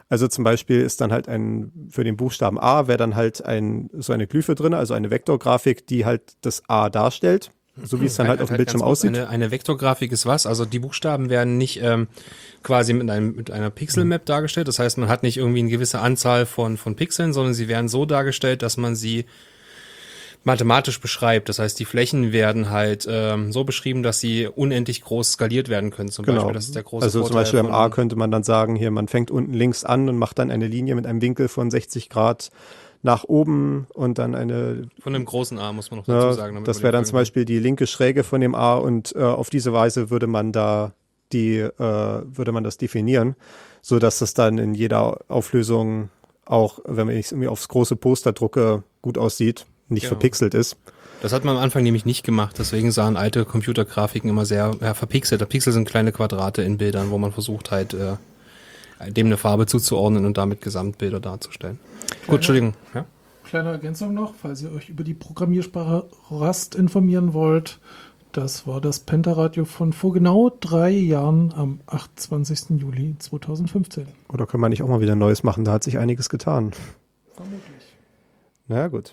Speaker 3: Also zum Beispiel ist dann halt ein, für den Buchstaben A wäre dann halt ein, so eine Glyphe drin, also eine Vektorgrafik, die halt das A darstellt, so wie es dann halt auf dem Bildschirm aussieht.
Speaker 2: Eine, eine Vektorgrafik ist was? Also die Buchstaben werden nicht ähm, quasi mit, einem, mit einer Pixelmap dargestellt. Das heißt, man hat nicht irgendwie eine gewisse Anzahl von, von Pixeln, sondern sie werden so dargestellt, dass man sie mathematisch beschreibt. Das heißt, die Flächen werden halt ähm, so beschrieben, dass sie unendlich groß skaliert werden können. Zum
Speaker 3: Genau.
Speaker 2: Beispiel, das ist der große
Speaker 3: Also
Speaker 2: Vorteil.
Speaker 3: zum Beispiel beim
Speaker 2: von-
Speaker 3: A könnte man dann sagen, hier, man fängt unten links an und macht dann eine Linie mit einem Winkel von sechzig Grad nach oben und dann eine,
Speaker 2: Von einem großen A, muss man noch dazu
Speaker 3: ja,
Speaker 2: sagen. damit
Speaker 3: das
Speaker 2: man
Speaker 3: wäre
Speaker 2: den
Speaker 3: dann zum
Speaker 2: folgen
Speaker 3: Beispiel die linke Schräge von dem A und äh, auf diese Weise würde man da die, äh, würde man das definieren, so dass das dann in jeder Auflösung auch, wenn man es irgendwie aufs große Poster drucke, gut aussieht, nicht
Speaker 2: Genau.
Speaker 3: verpixelt ist.
Speaker 2: kann. Das hat man am Anfang nämlich nicht gemacht. Deswegen sahen alte Computergrafiken immer sehr ja, verpixelt. Pixel sind kleine Quadrate in Bildern, wo man versucht halt äh, dem eine Farbe zuzuordnen und damit Gesamtbilder darzustellen. Gut, Entschuldigung. Ja?
Speaker 1: Kleine Ergänzung noch, falls ihr euch über die Programmiersprache Rust informieren wollt. Das war das Pentaradio von vor genau drei Jahren am achtundzwanzigsten Juli zweitausendfünfzehn.
Speaker 3: Oder können wir nicht auch mal wieder Neues machen? Da hat sich einiges getan.
Speaker 1: Vermutlich.
Speaker 3: Na ja, gut.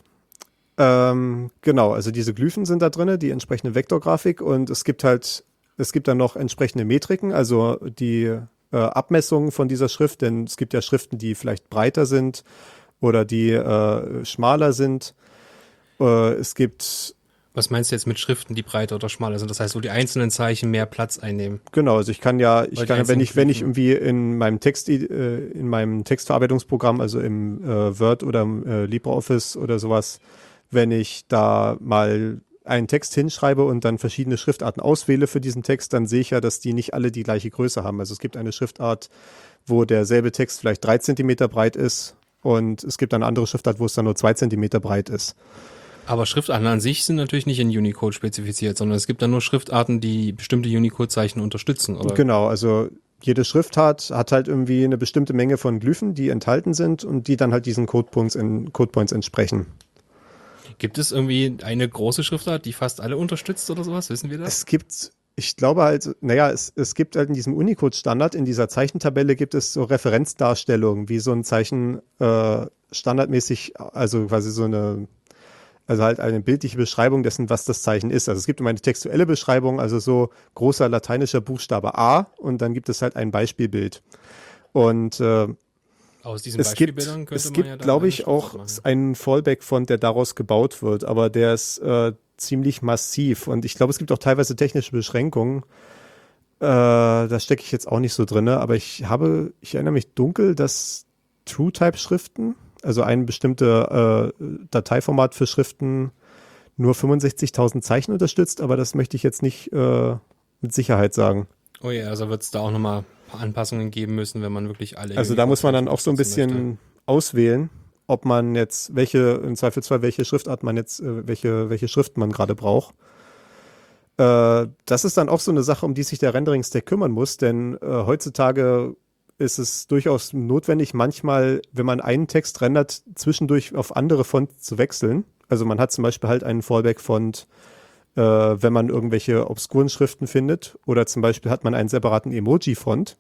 Speaker 3: Ähm, genau, also diese Glyphen sind da drin, die entsprechende Vektorgrafik und es gibt halt, es gibt dann noch entsprechende Metriken, also die äh, Abmessungen von dieser Schrift, denn es gibt ja Schriften, die vielleicht breiter sind oder die äh, schmaler sind. Äh, es gibt,
Speaker 2: Was meinst du jetzt mit Schriften, die breiter oder schmaler sind? Das heißt, wo die einzelnen Zeichen mehr Platz einnehmen.
Speaker 3: genau, also ich kann ja, ich
Speaker 2: Weil die
Speaker 3: kann, ja, wenn
Speaker 2: einzelnen
Speaker 3: ich, wenn ich
Speaker 2: Glyphen-
Speaker 3: irgendwie in meinem Text, äh, in meinem Textverarbeitungsprogramm, also im äh, Word oder im äh, LibreOffice oder sowas, wenn ich da mal einen Text hinschreibe und dann verschiedene Schriftarten auswähle für diesen Text, dann sehe ich ja, dass die nicht alle die gleiche Größe haben. Also es gibt eine Schriftart, wo derselbe Text vielleicht drei Zentimeter breit ist und es gibt eine andere Schriftart, wo es dann nur zwei Zentimeter breit ist.
Speaker 2: Aber Schriftarten an sich sind natürlich nicht in Unicode spezifiziert, sondern es gibt dann nur Schriftarten, die bestimmte Unicode-Zeichen unterstützen, oder?
Speaker 3: Genau, also jede Schriftart hat halt irgendwie eine bestimmte Menge von Glyphen, die enthalten sind und die dann halt diesen Codepoints, in, Codepoints entsprechen.
Speaker 2: Gibt es irgendwie eine große Schriftart, die fast alle unterstützt oder sowas? Wissen wir das?
Speaker 3: Es gibt, ich glaube halt, naja, es, es gibt halt in diesem Unicode-Standard, in dieser Zeichentabelle gibt es so Referenzdarstellungen, wie so ein Zeichen äh, standardmäßig, also quasi so eine, also halt eine bildliche Beschreibung dessen, was das Zeichen ist. Also es gibt immer eine textuelle Beschreibung, also so großer lateinischer Buchstabe A und dann gibt es halt ein Beispielbild. Und äh,
Speaker 2: Aus diesen
Speaker 3: es gibt,
Speaker 2: Beispielbildern könnte
Speaker 3: es
Speaker 2: man
Speaker 3: gibt,
Speaker 2: ja dann
Speaker 3: glaube
Speaker 2: eine
Speaker 3: ich,
Speaker 2: Schriftart
Speaker 3: auch
Speaker 2: machen.
Speaker 3: einen Fallback-Font, der daraus gebaut wird, aber der ist äh, ziemlich massiv und ich glaube, es gibt auch teilweise technische Beschränkungen. Äh, da stecke ich jetzt auch nicht so drin, aber ich habe, ich erinnere mich dunkel, dass TrueType-Schriften, also ein bestimmtes äh, Dateiformat für Schriften, nur fünfundsechzigtausend Zeichen unterstützt, aber das möchte ich jetzt nicht äh, mit Sicherheit sagen.
Speaker 2: Oh ja, also wird es da auch nochmal ein paar Anpassungen geben müssen, wenn man wirklich alle.
Speaker 3: Also da muss man dann
Speaker 2: Unicode-Zeichen
Speaker 3: auch so ein
Speaker 2: unterstützen
Speaker 3: bisschen
Speaker 2: möchte.
Speaker 3: auswählen, ob man jetzt welche, im Zweifelsfall welche Schriftart man jetzt, äh, welche, welche Schriften man gerade braucht. Äh, das ist dann auch so eine Sache, um die sich der Rendering-Stack kümmern muss, denn äh, heutzutage ist es durchaus notwendig, manchmal, wenn man einen Text rendert, zwischendurch auf andere Fonts zu wechseln. Also man hat zum Beispiel halt einen Fallback-Font, äh, wenn man irgendwelche obskuren Schriften findet, oder zum Beispiel hat man einen separaten Emoji-Font.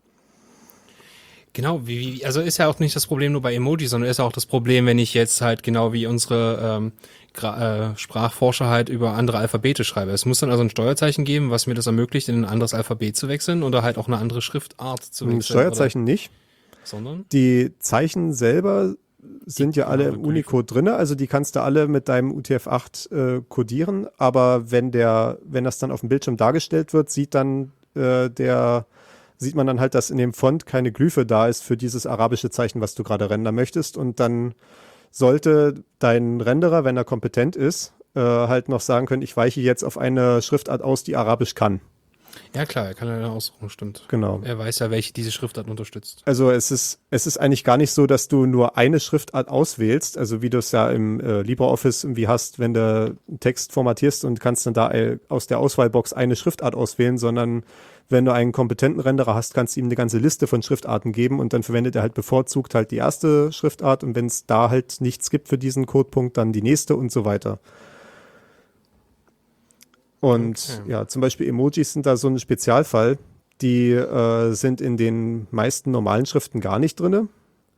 Speaker 2: Genau, wie, wie, also ist ja auch nicht das Problem nur bei Emojis, sondern ist ja auch das Problem, wenn ich jetzt halt genau wie unsere ähm, Gra äh, Sprachforscher halt über andere Alphabete schreibe. Es muss dann also ein Steuerzeichen geben, was mir das ermöglicht, in ein anderes Alphabet zu wechseln oder halt auch eine andere Schriftart zu wechseln.
Speaker 3: Ein Steuerzeichen nicht.
Speaker 2: Oder, sondern?
Speaker 3: Die Zeichen selber sind ja alle im
Speaker 2: Glyphen.
Speaker 3: Unicode drin, also die kannst du alle mit deinem U T F acht äh, codieren, aber wenn der, wenn das dann auf dem Bildschirm dargestellt wird, sieht dann äh, der sieht man dann halt, dass in dem Font keine Glyphe da ist für dieses arabische Zeichen, was du gerade rendern möchtest. Und dann sollte dein Renderer, wenn er kompetent ist, äh, halt noch sagen können, ich weiche jetzt auf eine Schriftart aus, die Arabisch kann.
Speaker 2: Ja klar, er kann ja aussuchen, stimmt.
Speaker 3: Genau.
Speaker 2: Er weiß ja, welche diese Schriftart unterstützt.
Speaker 3: Also es ist, es ist eigentlich gar nicht so, dass du nur eine Schriftart auswählst, also wie du es ja im äh, LibreOffice irgendwie hast, wenn du einen Text formatierst und kannst dann da äh, aus der Auswahlbox eine Schriftart auswählen, sondern wenn du einen kompetenten Renderer hast, kannst du ihm eine ganze Liste von Schriftarten geben und dann verwendet er halt bevorzugt halt die erste Schriftart und wenn es da halt nichts gibt für diesen Codepunkt, dann die nächste und so weiter. Und
Speaker 2: Okay.
Speaker 3: ja, zum Beispiel Emojis sind da so ein Spezialfall. Die äh, sind in den meisten normalen Schriften gar nicht drin.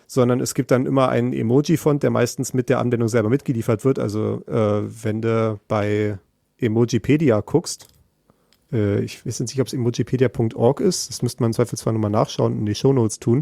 Speaker 3: sondern es gibt dann immer einen Emoji-Font, der meistens mit der Anwendung selber mitgeliefert wird. Also äh, wenn du bei Emojipedia guckst, äh, ich weiß nicht, ob es emojipedia punkt org ist, das müsste man im Zweifelsfall nochmal nachschauen und in die Shownotes tun.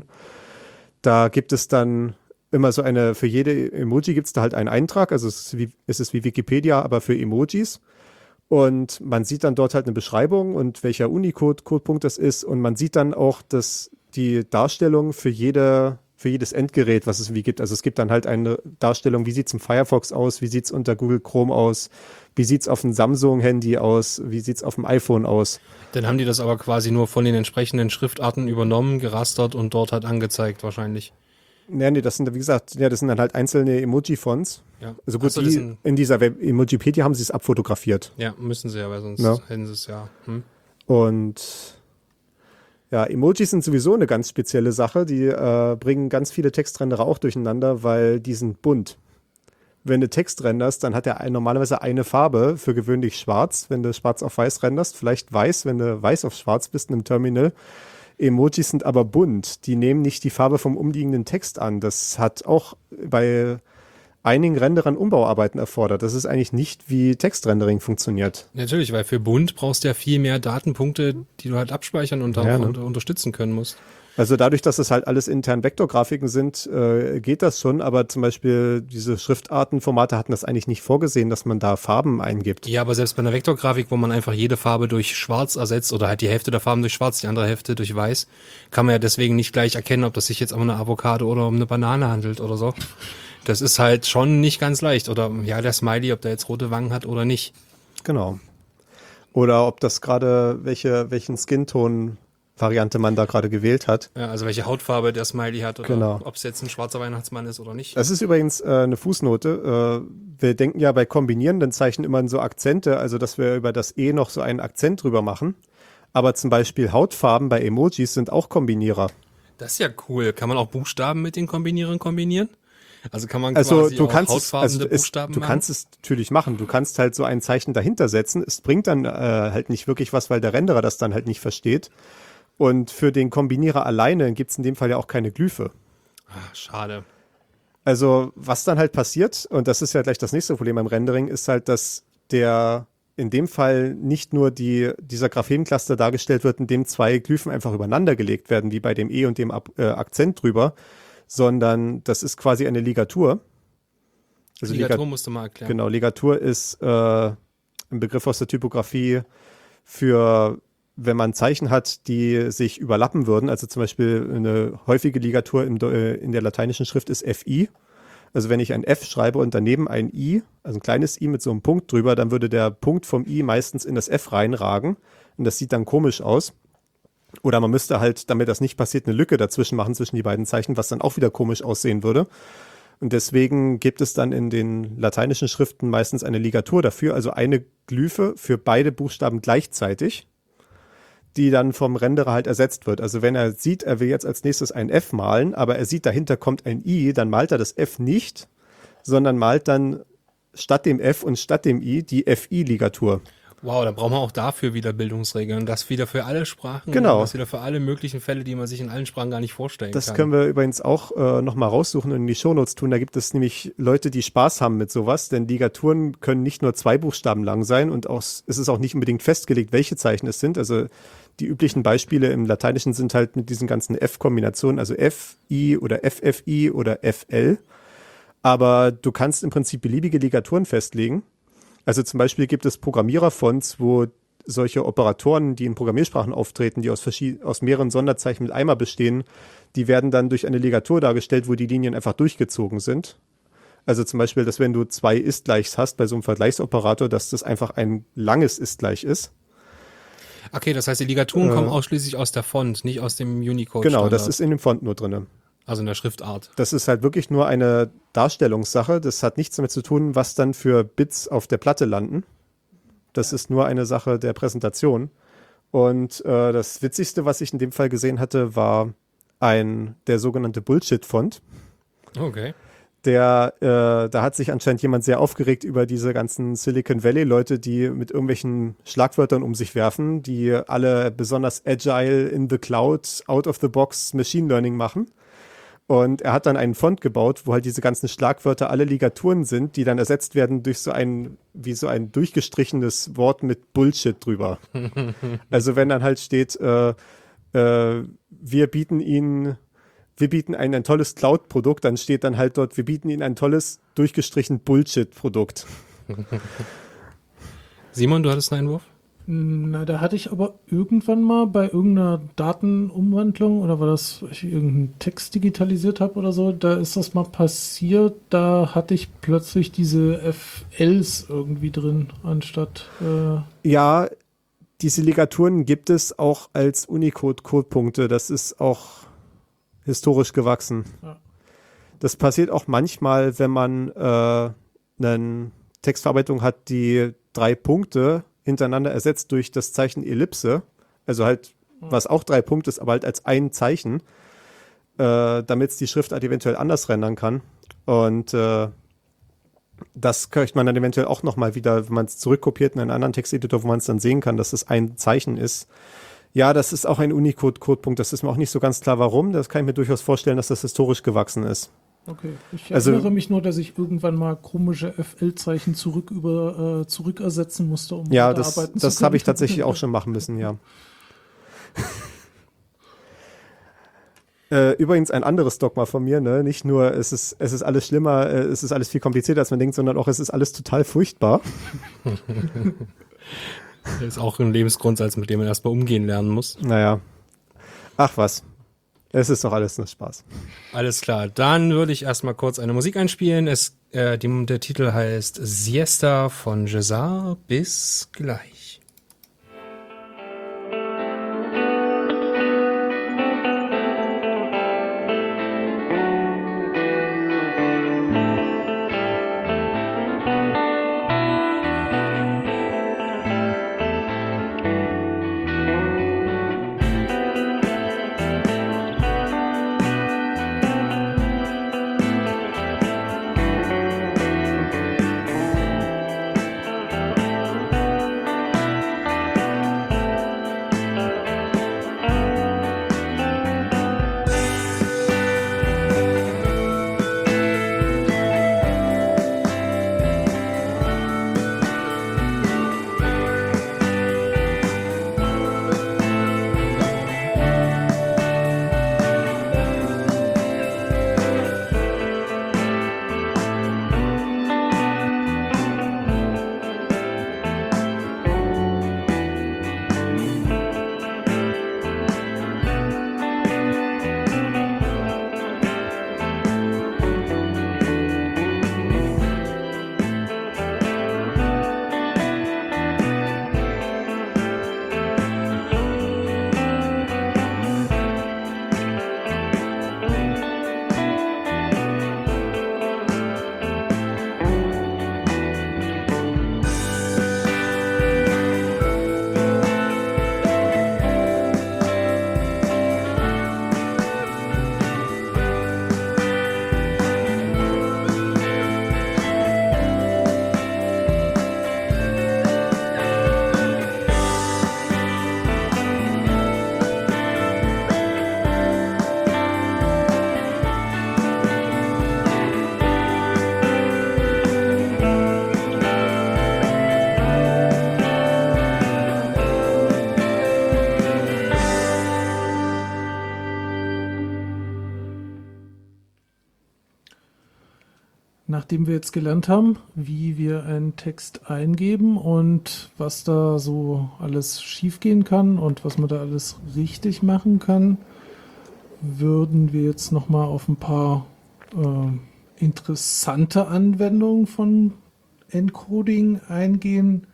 Speaker 3: Da gibt es dann immer so eine, für jede Emoji gibt es da halt einen Eintrag, also es ist, wie, es ist wie Wikipedia, aber für Emojis. Und man sieht dann dort halt eine Beschreibung und welcher Unicode-Codepunkt das ist. Und man sieht dann auch, dass die Darstellung für jede, für jedes Endgerät, was es wie gibt. Also es gibt dann halt eine Darstellung, wie sieht es im Firefox aus, wie sieht es unter Google Chrome aus, wie sieht es auf dem Samsung-Handy aus, wie sieht es auf dem iPhone aus.
Speaker 2: Dann haben die das aber quasi nur von den entsprechenden Schriftarten übernommen, gerastert und dort halt angezeigt wahrscheinlich.
Speaker 3: Nee, nee, das sind, wie gesagt, ja, das sind dann halt einzelne Emoji-Fonts.
Speaker 2: Ja.
Speaker 3: Also gut,
Speaker 2: Ach so,
Speaker 3: die,
Speaker 2: das sind-
Speaker 3: in dieser Web Emojipedia haben sie es abfotografiert.
Speaker 2: Ja, müssen sie ja, weil sonst
Speaker 3: Ja.
Speaker 2: hätten sie es ja. Hm?
Speaker 3: Und ja, Emojis sind sowieso eine ganz spezielle Sache. Die äh, bringen ganz viele Textrenderer auch durcheinander, weil die sind bunt. Wenn du Text renderst, dann hat er ein, normalerweise eine Farbe, für gewöhnlich schwarz. Wenn du schwarz auf weiß renderst, vielleicht weiß, wenn du weiß auf schwarz bist in einem Terminal. Emojis sind aber bunt. Die nehmen nicht die Farbe vom umliegenden Text an. Das hat auch bei einigen Renderern Umbauarbeiten erfordert. Das ist eigentlich nicht, wie Textrendering funktioniert.
Speaker 2: Natürlich, weil für bunt brauchst du ja viel mehr Datenpunkte, die du halt abspeichern und auch
Speaker 3: Ja, ne?
Speaker 2: unter, unterstützen können musst.
Speaker 3: Also dadurch, dass es halt alles intern Vektorgrafiken sind, äh, geht das schon, aber zum Beispiel diese Schriftartenformate hatten das eigentlich nicht vorgesehen, dass man da Farben eingibt.
Speaker 2: Ja, aber selbst bei einer Vektorgrafik, wo man einfach jede Farbe durch schwarz ersetzt oder halt die Hälfte der Farben durch schwarz, die andere Hälfte durch weiß, kann man ja deswegen nicht gleich erkennen, ob das sich jetzt um eine Avocado oder um eine Banane handelt oder so. Das ist halt schon nicht ganz leicht. Oder ja, der Smiley, ob der jetzt rote Wangen hat oder nicht.
Speaker 3: Genau. Oder ob das gerade, welche, welchen Skinton-Variante man da gerade gewählt hat.
Speaker 2: Ja, also welche Hautfarbe der Smiley hat oder
Speaker 3: Genau.
Speaker 2: ob es jetzt ein schwarzer Weihnachtsmann ist oder nicht.
Speaker 3: Das ist übrigens äh, eine Fußnote. Äh, wir denken ja bei kombinierenden Zeichen immer an so Akzente, also dass wir über das E noch so einen Akzent drüber machen. Aber zum Beispiel Hautfarben bei Emojis sind auch Kombinierer.
Speaker 2: Das ist ja cool. Kann man auch Buchstaben mit den Kombinieren kombinieren? Also kann man
Speaker 3: Also
Speaker 2: quasi
Speaker 3: du
Speaker 2: auch
Speaker 3: kannst es,
Speaker 2: hautfarbene
Speaker 3: also es,
Speaker 2: Buchstaben
Speaker 3: du
Speaker 2: machen?
Speaker 3: kannst es natürlich machen. Du kannst halt so ein Zeichen dahinter setzen. Es bringt dann äh, halt nicht wirklich was, weil der Renderer das dann halt nicht versteht. Und für den Kombinierer alleine gibt es in dem Fall ja auch keine Glyphe.
Speaker 2: Ach, schade.
Speaker 3: Also was dann halt passiert, und das ist ja gleich das nächste Problem beim Rendering, ist halt, dass der in dem Fall nicht nur die, dieser Graphencluster dargestellt wird, in dem zwei Glyphen einfach übereinander gelegt werden, wie bei dem E und dem Ab äh, Akzent drüber, sondern das ist quasi eine Ligatur. Also
Speaker 2: Ligatur
Speaker 3: Liga-
Speaker 2: musst du mal erklären.
Speaker 3: Genau, Ligatur ist äh, ein Begriff aus der Typografie für, wenn man Zeichen hat, die sich überlappen würden. Also zum Beispiel eine häufige Ligatur im, äh, in der lateinischen Schrift ist F I. Also wenn ich ein F schreibe und daneben ein I, also ein kleines I mit so einem Punkt drüber, dann würde der Punkt vom I meistens in das F reinragen. Und das sieht dann komisch aus. Oder man müsste halt, damit das nicht passiert, eine Lücke dazwischen machen zwischen die beiden Zeichen, was dann auch wieder komisch aussehen würde. Und deswegen gibt es dann in den lateinischen Schriften meistens eine Ligatur dafür, also eine Glyphe für beide Buchstaben gleichzeitig, die dann vom Renderer halt ersetzt wird. Also wenn er sieht, er will jetzt als nächstes ein F malen, aber er sieht, dahinter kommt ein I, dann malt er das F nicht, sondern malt dann statt dem F und statt dem I die F I-Ligatur.
Speaker 2: Wow, da brauchen wir auch dafür wieder Bildungsregeln. Das wieder für alle Sprachen.
Speaker 3: Genau.
Speaker 2: Das wieder für alle möglichen Fälle, die man sich in allen Sprachen gar nicht vorstellen
Speaker 3: Das
Speaker 2: kann.
Speaker 3: können wir übrigens auch äh, nochmal raussuchen und in die Shownotes tun. Da gibt es nämlich Leute, die Spaß haben mit sowas, denn Ligaturen können nicht nur zwei Buchstaben lang sein und auch, es ist auch nicht unbedingt festgelegt, welche Zeichen es sind. Also die üblichen Beispiele im Lateinischen sind halt mit diesen ganzen F-Kombinationen, also F I oder F F I oder F L. Aber du kannst im Prinzip beliebige Ligaturen festlegen. Also zum Beispiel gibt es Programmiererfonts, wo solche Operatoren, die in Programmiersprachen auftreten, die aus, verschied- aus mehreren Sonderzeichen mit einmal bestehen, die werden dann durch eine Ligatur dargestellt, wo die Linien einfach durchgezogen sind. Also zum Beispiel, dass wenn du zwei Ist-Gleichs hast bei so einem Vergleichsoperator, dass das einfach ein langes Ist-Gleich ist.
Speaker 2: Okay, das heißt, die Ligaturen
Speaker 3: Äh,
Speaker 2: kommen ausschließlich aus der Font, nicht aus dem Unicode.
Speaker 3: Genau, das ist in dem Font nur drin.
Speaker 2: Also in der Schriftart.
Speaker 3: Das ist halt wirklich nur eine Darstellungssache. Das hat nichts damit zu tun, was dann für Bits auf der Platte landen. Das ist nur eine Sache der Präsentation. Und äh, das Witzigste, was ich in dem Fall gesehen hatte, war ein der sogenannte Bullshit-Font.
Speaker 2: Okay.
Speaker 3: Der, äh, da hat sich anscheinend jemand sehr aufgeregt über diese ganzen Silicon Valley-Leute, die mit irgendwelchen Schlagwörtern um sich werfen, die alle besonders agile in the cloud, out of the box Machine Learning machen. Und er hat dann einen Font gebaut, wo halt diese ganzen Schlagwörter alle Ligaturen sind, die dann ersetzt werden durch so ein, wie so ein durchgestrichenes Wort mit Bullshit drüber. Also wenn dann halt steht, äh, äh, wir bieten Ihnen, wir bieten Ihnen ein tolles Cloud-Produkt, dann steht dann halt dort, wir bieten Ihnen ein tolles, durchgestrichen Bullshit-Produkt.
Speaker 2: Simon, du hattest einen Einwurf?
Speaker 1: Na, da hatte ich aber irgendwann mal bei irgendeiner Datenumwandlung oder war das, weil ich irgendeinen Text digitalisiert habe oder so, da ist das mal passiert, da hatte ich plötzlich diese F Ls irgendwie drin, anstatt äh
Speaker 3: Ja, diese Ligaturen gibt es auch als Unicode-Codepunkte. Das ist auch historisch gewachsen.
Speaker 1: Ja.
Speaker 3: Das passiert auch manchmal, wenn man äh, eine Textverarbeitung hat, die drei Punkte hintereinander ersetzt durch das Zeichen Ellipse, also halt, was auch drei Punkte ist, aber halt als ein Zeichen, äh, damit es die Schriftart eventuell anders rendern kann. Und äh, das kriegt man dann eventuell auch nochmal wieder, wenn man es zurückkopiert in einen anderen Texteditor, wo man es dann sehen kann, dass es ein Zeichen ist. Ja, das ist auch ein Unicode-Codepunkt. Das ist mir auch nicht so ganz klar, warum. Das kann ich mir durchaus vorstellen, dass das historisch gewachsen ist.
Speaker 1: Okay, ich
Speaker 3: Also-
Speaker 1: erinnere mich nur, dass ich irgendwann mal komische F L-Zeichen zurück über äh, zurückersetzen musste, um
Speaker 3: Ja, das,
Speaker 1: weiterarbeiten zu
Speaker 3: das habe ich
Speaker 1: können.
Speaker 3: tatsächlich auch schon machen müssen, ja. Äh, übrigens ein anderes Dogma von mir, ne? Nicht nur, es ist, es ist alles schlimmer, äh, es ist alles viel komplizierter, als man denkt, sondern auch, es ist alles total furchtbar.
Speaker 2: Das ist auch ein Lebensgrundsatz, mit dem man erstmal umgehen lernen muss.
Speaker 3: Naja. Ach was. Es ist doch alles nur Spaß.
Speaker 2: Alles klar, dann würde ich erstmal kurz eine Musik einspielen. Es, äh, die, der Titel heißt Siesta von César. Bis gleich.
Speaker 1: Nachdem wir jetzt gelernt haben, wie wir einen Text eingeben und was da so alles schiefgehen kann und was man da alles richtig machen kann, würden wir jetzt nochmal auf ein paar äh, interessante Anwendungen von Encoding eingehen,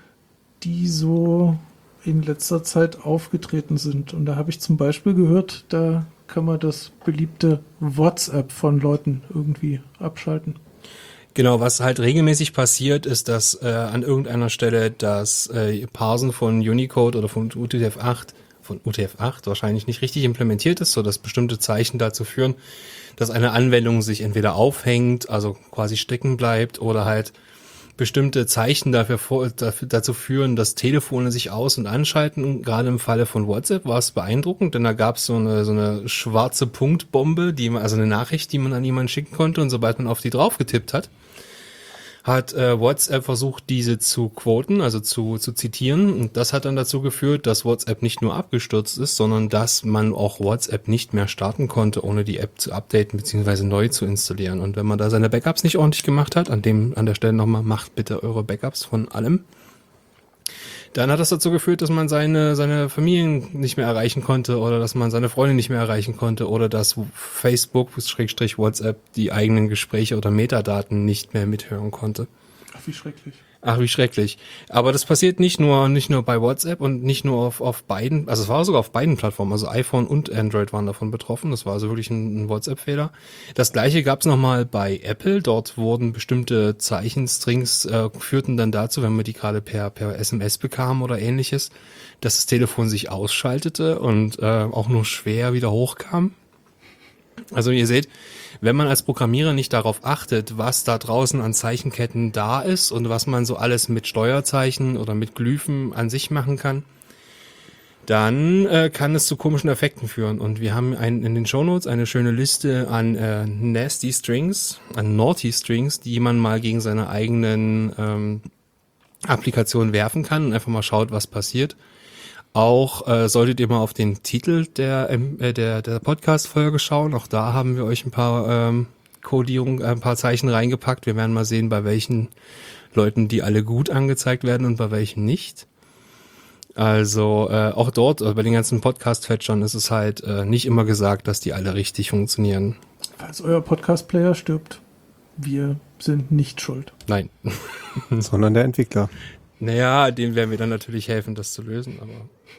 Speaker 1: die so in letzter Zeit aufgetreten sind. Und da habe ich zum Beispiel gehört, da kann man das beliebte WhatsApp von Leuten irgendwie abschalten.
Speaker 2: Genau, was halt regelmäßig passiert, ist, dass äh, an irgendeiner Stelle das äh, Parsen von Unicode oder von U T F acht, von U T F acht wahrscheinlich nicht richtig implementiert ist, sodass bestimmte Zeichen dazu führen, dass eine Anwendung sich entweder aufhängt, also quasi stecken bleibt, oder halt bestimmte Zeichen dafür, vor, dafür dazu führen, dass Telefone sich aus- und anschalten. Gerade im Falle von WhatsApp war es beeindruckend, denn da gab es so eine, so eine schwarze Punktbombe, die man, also eine Nachricht, die man an jemanden schicken konnte, und sobald man auf die drauf getippt hat, hat äh, WhatsApp versucht, diese zu quoten, also zu, zu zitieren. Und das hat dann dazu geführt, dass WhatsApp nicht nur abgestürzt ist, sondern dass man auch WhatsApp nicht mehr starten konnte, ohne die App zu updaten bzw. neu zu installieren. Und wenn man da seine Backups nicht ordentlich gemacht hat, an dem an der Stelle nochmal, macht bitte eure Backups von allem. Dann hat das dazu geführt, dass man seine seine Familien nicht mehr erreichen konnte oder dass man seine Freunde nicht mehr erreichen konnte oder dass Facebook, Schrägstrich WhatsApp, die eigenen Gespräche oder Metadaten nicht mehr mithören konnte.
Speaker 1: Ach, wie schrecklich.
Speaker 2: Ach, wie schrecklich. Aber das passiert nicht nur nicht nur bei WhatsApp und nicht nur auf auf beiden, also es war sogar auf beiden Plattformen, also iPhone und Android waren davon betroffen. Das war also wirklich ein, ein WhatsApp-Fehler. Das gleiche gab es nochmal bei Apple. Dort wurden bestimmte Zeichenstrings, äh, führten dann dazu, wenn man die gerade per per S M S bekam oder ähnliches, dass das Telefon sich ausschaltete und äh, auch nur schwer wieder hochkam. Also ihr seht, wenn man als Programmierer nicht darauf achtet, was da draußen an Zeichenketten da ist und was man so alles mit Steuerzeichen oder mit Glyphen an sich machen kann, dann äh, kann es zu komischen Effekten führen. Und wir haben ein, in den Shownotes eine schöne Liste an äh, nasty Strings, an naughty Strings, die man mal gegen seine eigenen ähm, Applikationen werfen kann und einfach mal schaut, was passiert. Auch äh, solltet ihr mal auf den Titel der äh, der der Podcast-Folge schauen. Auch da haben wir euch ein paar ähm, Codierung, ein paar Zeichen reingepackt. Wir werden mal sehen, bei welchen Leuten die alle gut angezeigt werden und bei welchen nicht. Also äh, auch dort, also bei den ganzen Podcast-Fetchern ist es halt äh, nicht immer gesagt, dass die alle richtig funktionieren.
Speaker 1: Falls euer Podcast-Player stirbt, wir sind nicht schuld.
Speaker 2: Nein.
Speaker 3: Sondern der Entwickler.
Speaker 2: Naja, dem werden wir dann natürlich helfen, das zu lösen, aber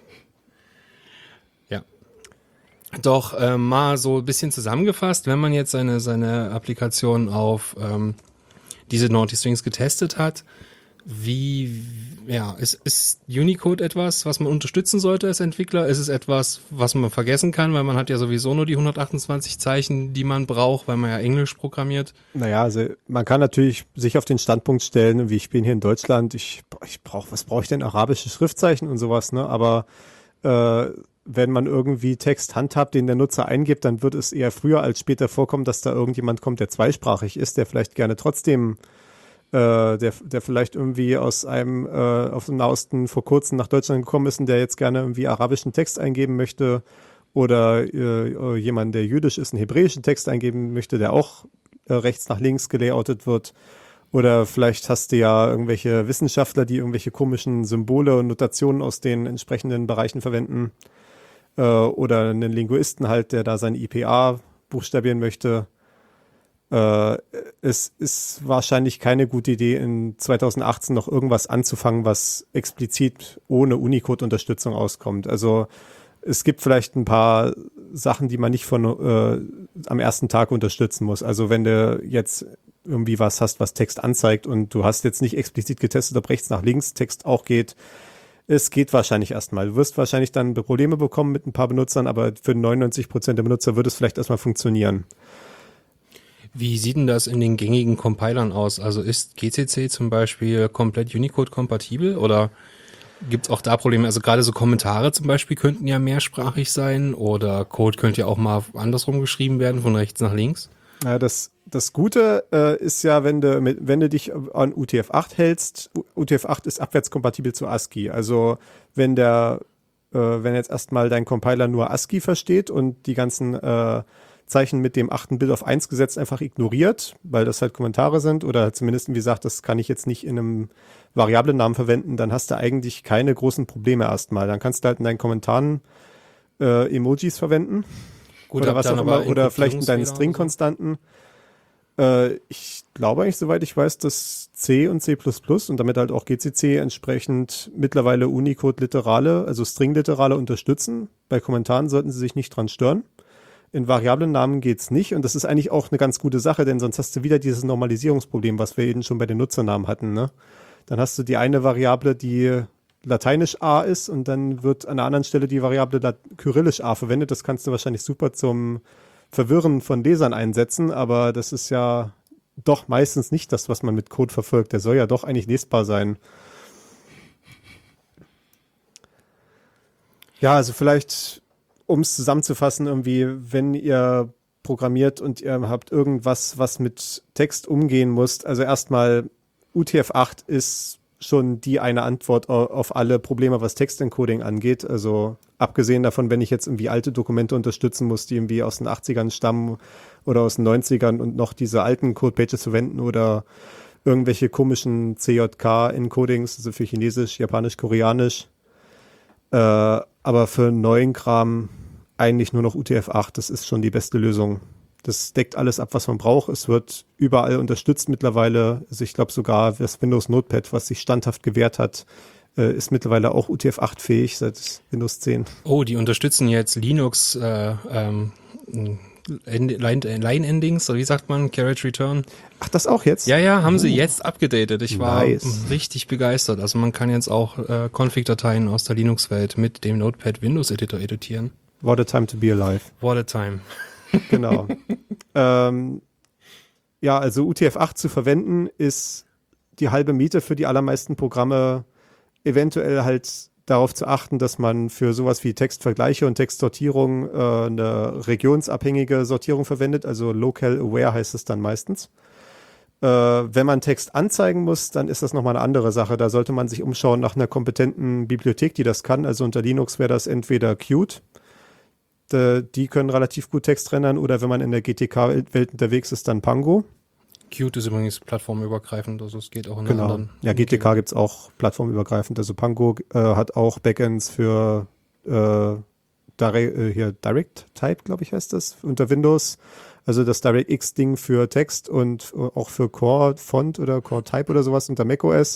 Speaker 2: ja. Doch äh, mal so ein bisschen zusammengefasst, wenn man jetzt seine seine Applikation auf ähm, diese Naughty Strings getestet hat, wie, ja, ist, ist Unicode etwas, was man unterstützen sollte als Entwickler? Ist es etwas, was man vergessen kann, weil man hat ja sowieso nur die hundertachtundzwanzig Zeichen, die man braucht, weil man ja Englisch programmiert?
Speaker 3: Naja, also man kann natürlich sich auf den Standpunkt stellen, wie ich bin hier in Deutschland, ich, ich brauche, was brauche ich denn, arabische Schriftzeichen und sowas, ne? Aber äh, wenn man irgendwie Text handhabt, den der Nutzer eingibt, dann wird es eher früher als später vorkommen, dass da irgendjemand kommt, der zweisprachig ist, der vielleicht gerne trotzdem Äh, der, der vielleicht irgendwie aus einem, äh, aus dem Nahosten vor kurzem nach Deutschland gekommen ist und der jetzt gerne irgendwie arabischen Text eingeben möchte oder äh, jemand, der jüdisch ist, einen hebräischen Text eingeben möchte, der auch äh, rechts nach links gelayoutet wird. Oder vielleicht hast du ja irgendwelche Wissenschaftler, die irgendwelche komischen Symbole und Notationen aus den entsprechenden Bereichen verwenden. Äh, oder einen Linguisten halt, der da sein I P A buchstabieren möchte. Uh, es ist wahrscheinlich keine gute Idee, in zweitausendachtzehn noch irgendwas anzufangen, was explizit ohne Unicode-Unterstützung auskommt. Also es gibt vielleicht ein paar Sachen, die man nicht von uh, am ersten Tag unterstützen muss. Also wenn du jetzt irgendwie was hast, was Text anzeigt und du hast jetzt nicht explizit getestet, ob rechts nach links Text auch geht, es geht wahrscheinlich erstmal. Du wirst wahrscheinlich dann Probleme bekommen mit ein paar Benutzern, aber für neunundneunzig Prozent der Benutzer wird es vielleicht erstmal funktionieren.
Speaker 2: Wie sieht denn das in den gängigen Compilern aus? Also ist G C C zum Beispiel komplett Unicode-kompatibel oder gibt es auch da Probleme? Also gerade so Kommentare zum Beispiel könnten ja mehrsprachig sein oder Code könnte ja auch mal andersrum geschrieben werden, von rechts nach links.
Speaker 3: Ja, das, das Gute äh, ist ja, wenn du, mit, wenn du dich an U T F acht hältst, U T F acht ist abwärtskompatibel zu ASCII. Also wenn der, äh, wenn jetzt erstmal dein Compiler nur ASCII versteht und die ganzen äh, Zeichen mit dem achten Bit auf eins gesetzt einfach ignoriert, weil das halt Kommentare sind oder zumindest, wie gesagt, das kann ich jetzt nicht in einem Variablennamen verwenden, dann hast du eigentlich keine großen Probleme erstmal. Dann kannst du halt in deinen Kommentaren äh, Emojis verwenden.
Speaker 2: Gut,
Speaker 3: oder was auch immer, oder vielleicht in deinen String-Konstanten. So. Äh, ich glaube eigentlich, soweit ich weiß, dass C und C plus plus und damit halt auch G C C entsprechend mittlerweile Unicode-Literale, also String-Literale unterstützen. Bei Kommentaren sollten sie sich nicht dran stören. In Variablennamen geht's nicht und das ist eigentlich auch eine ganz gute Sache, denn sonst hast du wieder dieses Normalisierungsproblem, was wir eben schon bei den Nutzernamen hatten, ne? Dann hast du die eine Variable, die lateinisch A ist und dann wird an einer anderen Stelle die Variable Lat- kyrillisch A verwendet. Das kannst du wahrscheinlich super zum Verwirren von Lesern einsetzen, aber das ist ja doch meistens nicht das, was man mit Code verfolgt. Der soll ja doch eigentlich lesbar sein. Ja, also vielleicht, um es zusammenzufassen, irgendwie, wenn ihr programmiert und ihr habt irgendwas, was mit Text umgehen muss, also erstmal U T F acht ist schon die eine Antwort auf alle Probleme, was Textencoding angeht. Also abgesehen davon, wenn ich jetzt irgendwie alte Dokumente unterstützen muss, die irgendwie aus den achtzigern stammen oder aus den neunzigern und noch diese alten Codepages verwenden oder irgendwelche komischen C J K-Encodings, also für Chinesisch, Japanisch, Koreanisch. Äh, aber für neuen Kram eigentlich nur noch U T F acht. Das ist schon die beste Lösung. Das deckt alles ab, was man braucht. Es wird überall unterstützt mittlerweile. Also ich glaube sogar das Windows Notepad, was sich standhaft gewährt hat, äh, ist mittlerweile auch U T F acht fähig seit Windows zehn.
Speaker 2: Oh, die unterstützen jetzt Linux äh, ähm, Line-Endings, oder wie sagt man, Carriage Return?
Speaker 3: Ach, das auch jetzt?
Speaker 2: Ja, ja, haben uh. sie jetzt abgedatet. Ich war
Speaker 3: nice.
Speaker 2: richtig begeistert. Also man kann jetzt auch äh, Config-Dateien aus der Linux-Welt mit dem Notepad Windows-Editor editieren.
Speaker 3: What a time to be alive.
Speaker 2: What a time.
Speaker 3: Genau. ähm, ja, also U T F acht zu verwenden ist die halbe Miete für die allermeisten Programme. Eventuell halt darauf zu achten, dass man für sowas wie Textvergleiche und Textsortierung äh, eine regionsabhängige Sortierung verwendet, also local aware heißt es dann meistens. Äh, wenn man Text anzeigen muss, dann ist das nochmal eine andere Sache. Da sollte man sich umschauen nach einer kompetenten Bibliothek, die das kann. Also unter Linux wäre das entweder Qt, die können relativ gut Text rendern, oder wenn man in der G T K-Welt unterwegs ist, dann Pango.
Speaker 2: Qt ist übrigens plattformübergreifend, also es geht auch in
Speaker 3: genau.
Speaker 2: anderen.
Speaker 3: Ja, G T K gibt es auch plattformübergreifend. Also Pango äh, hat auch Backends für äh, Direct, äh, hier Direct Type, glaube ich, heißt das, unter Windows. Also das DirectX-Ding für Text und auch für Core Font oder Core Type oder sowas unter macOS.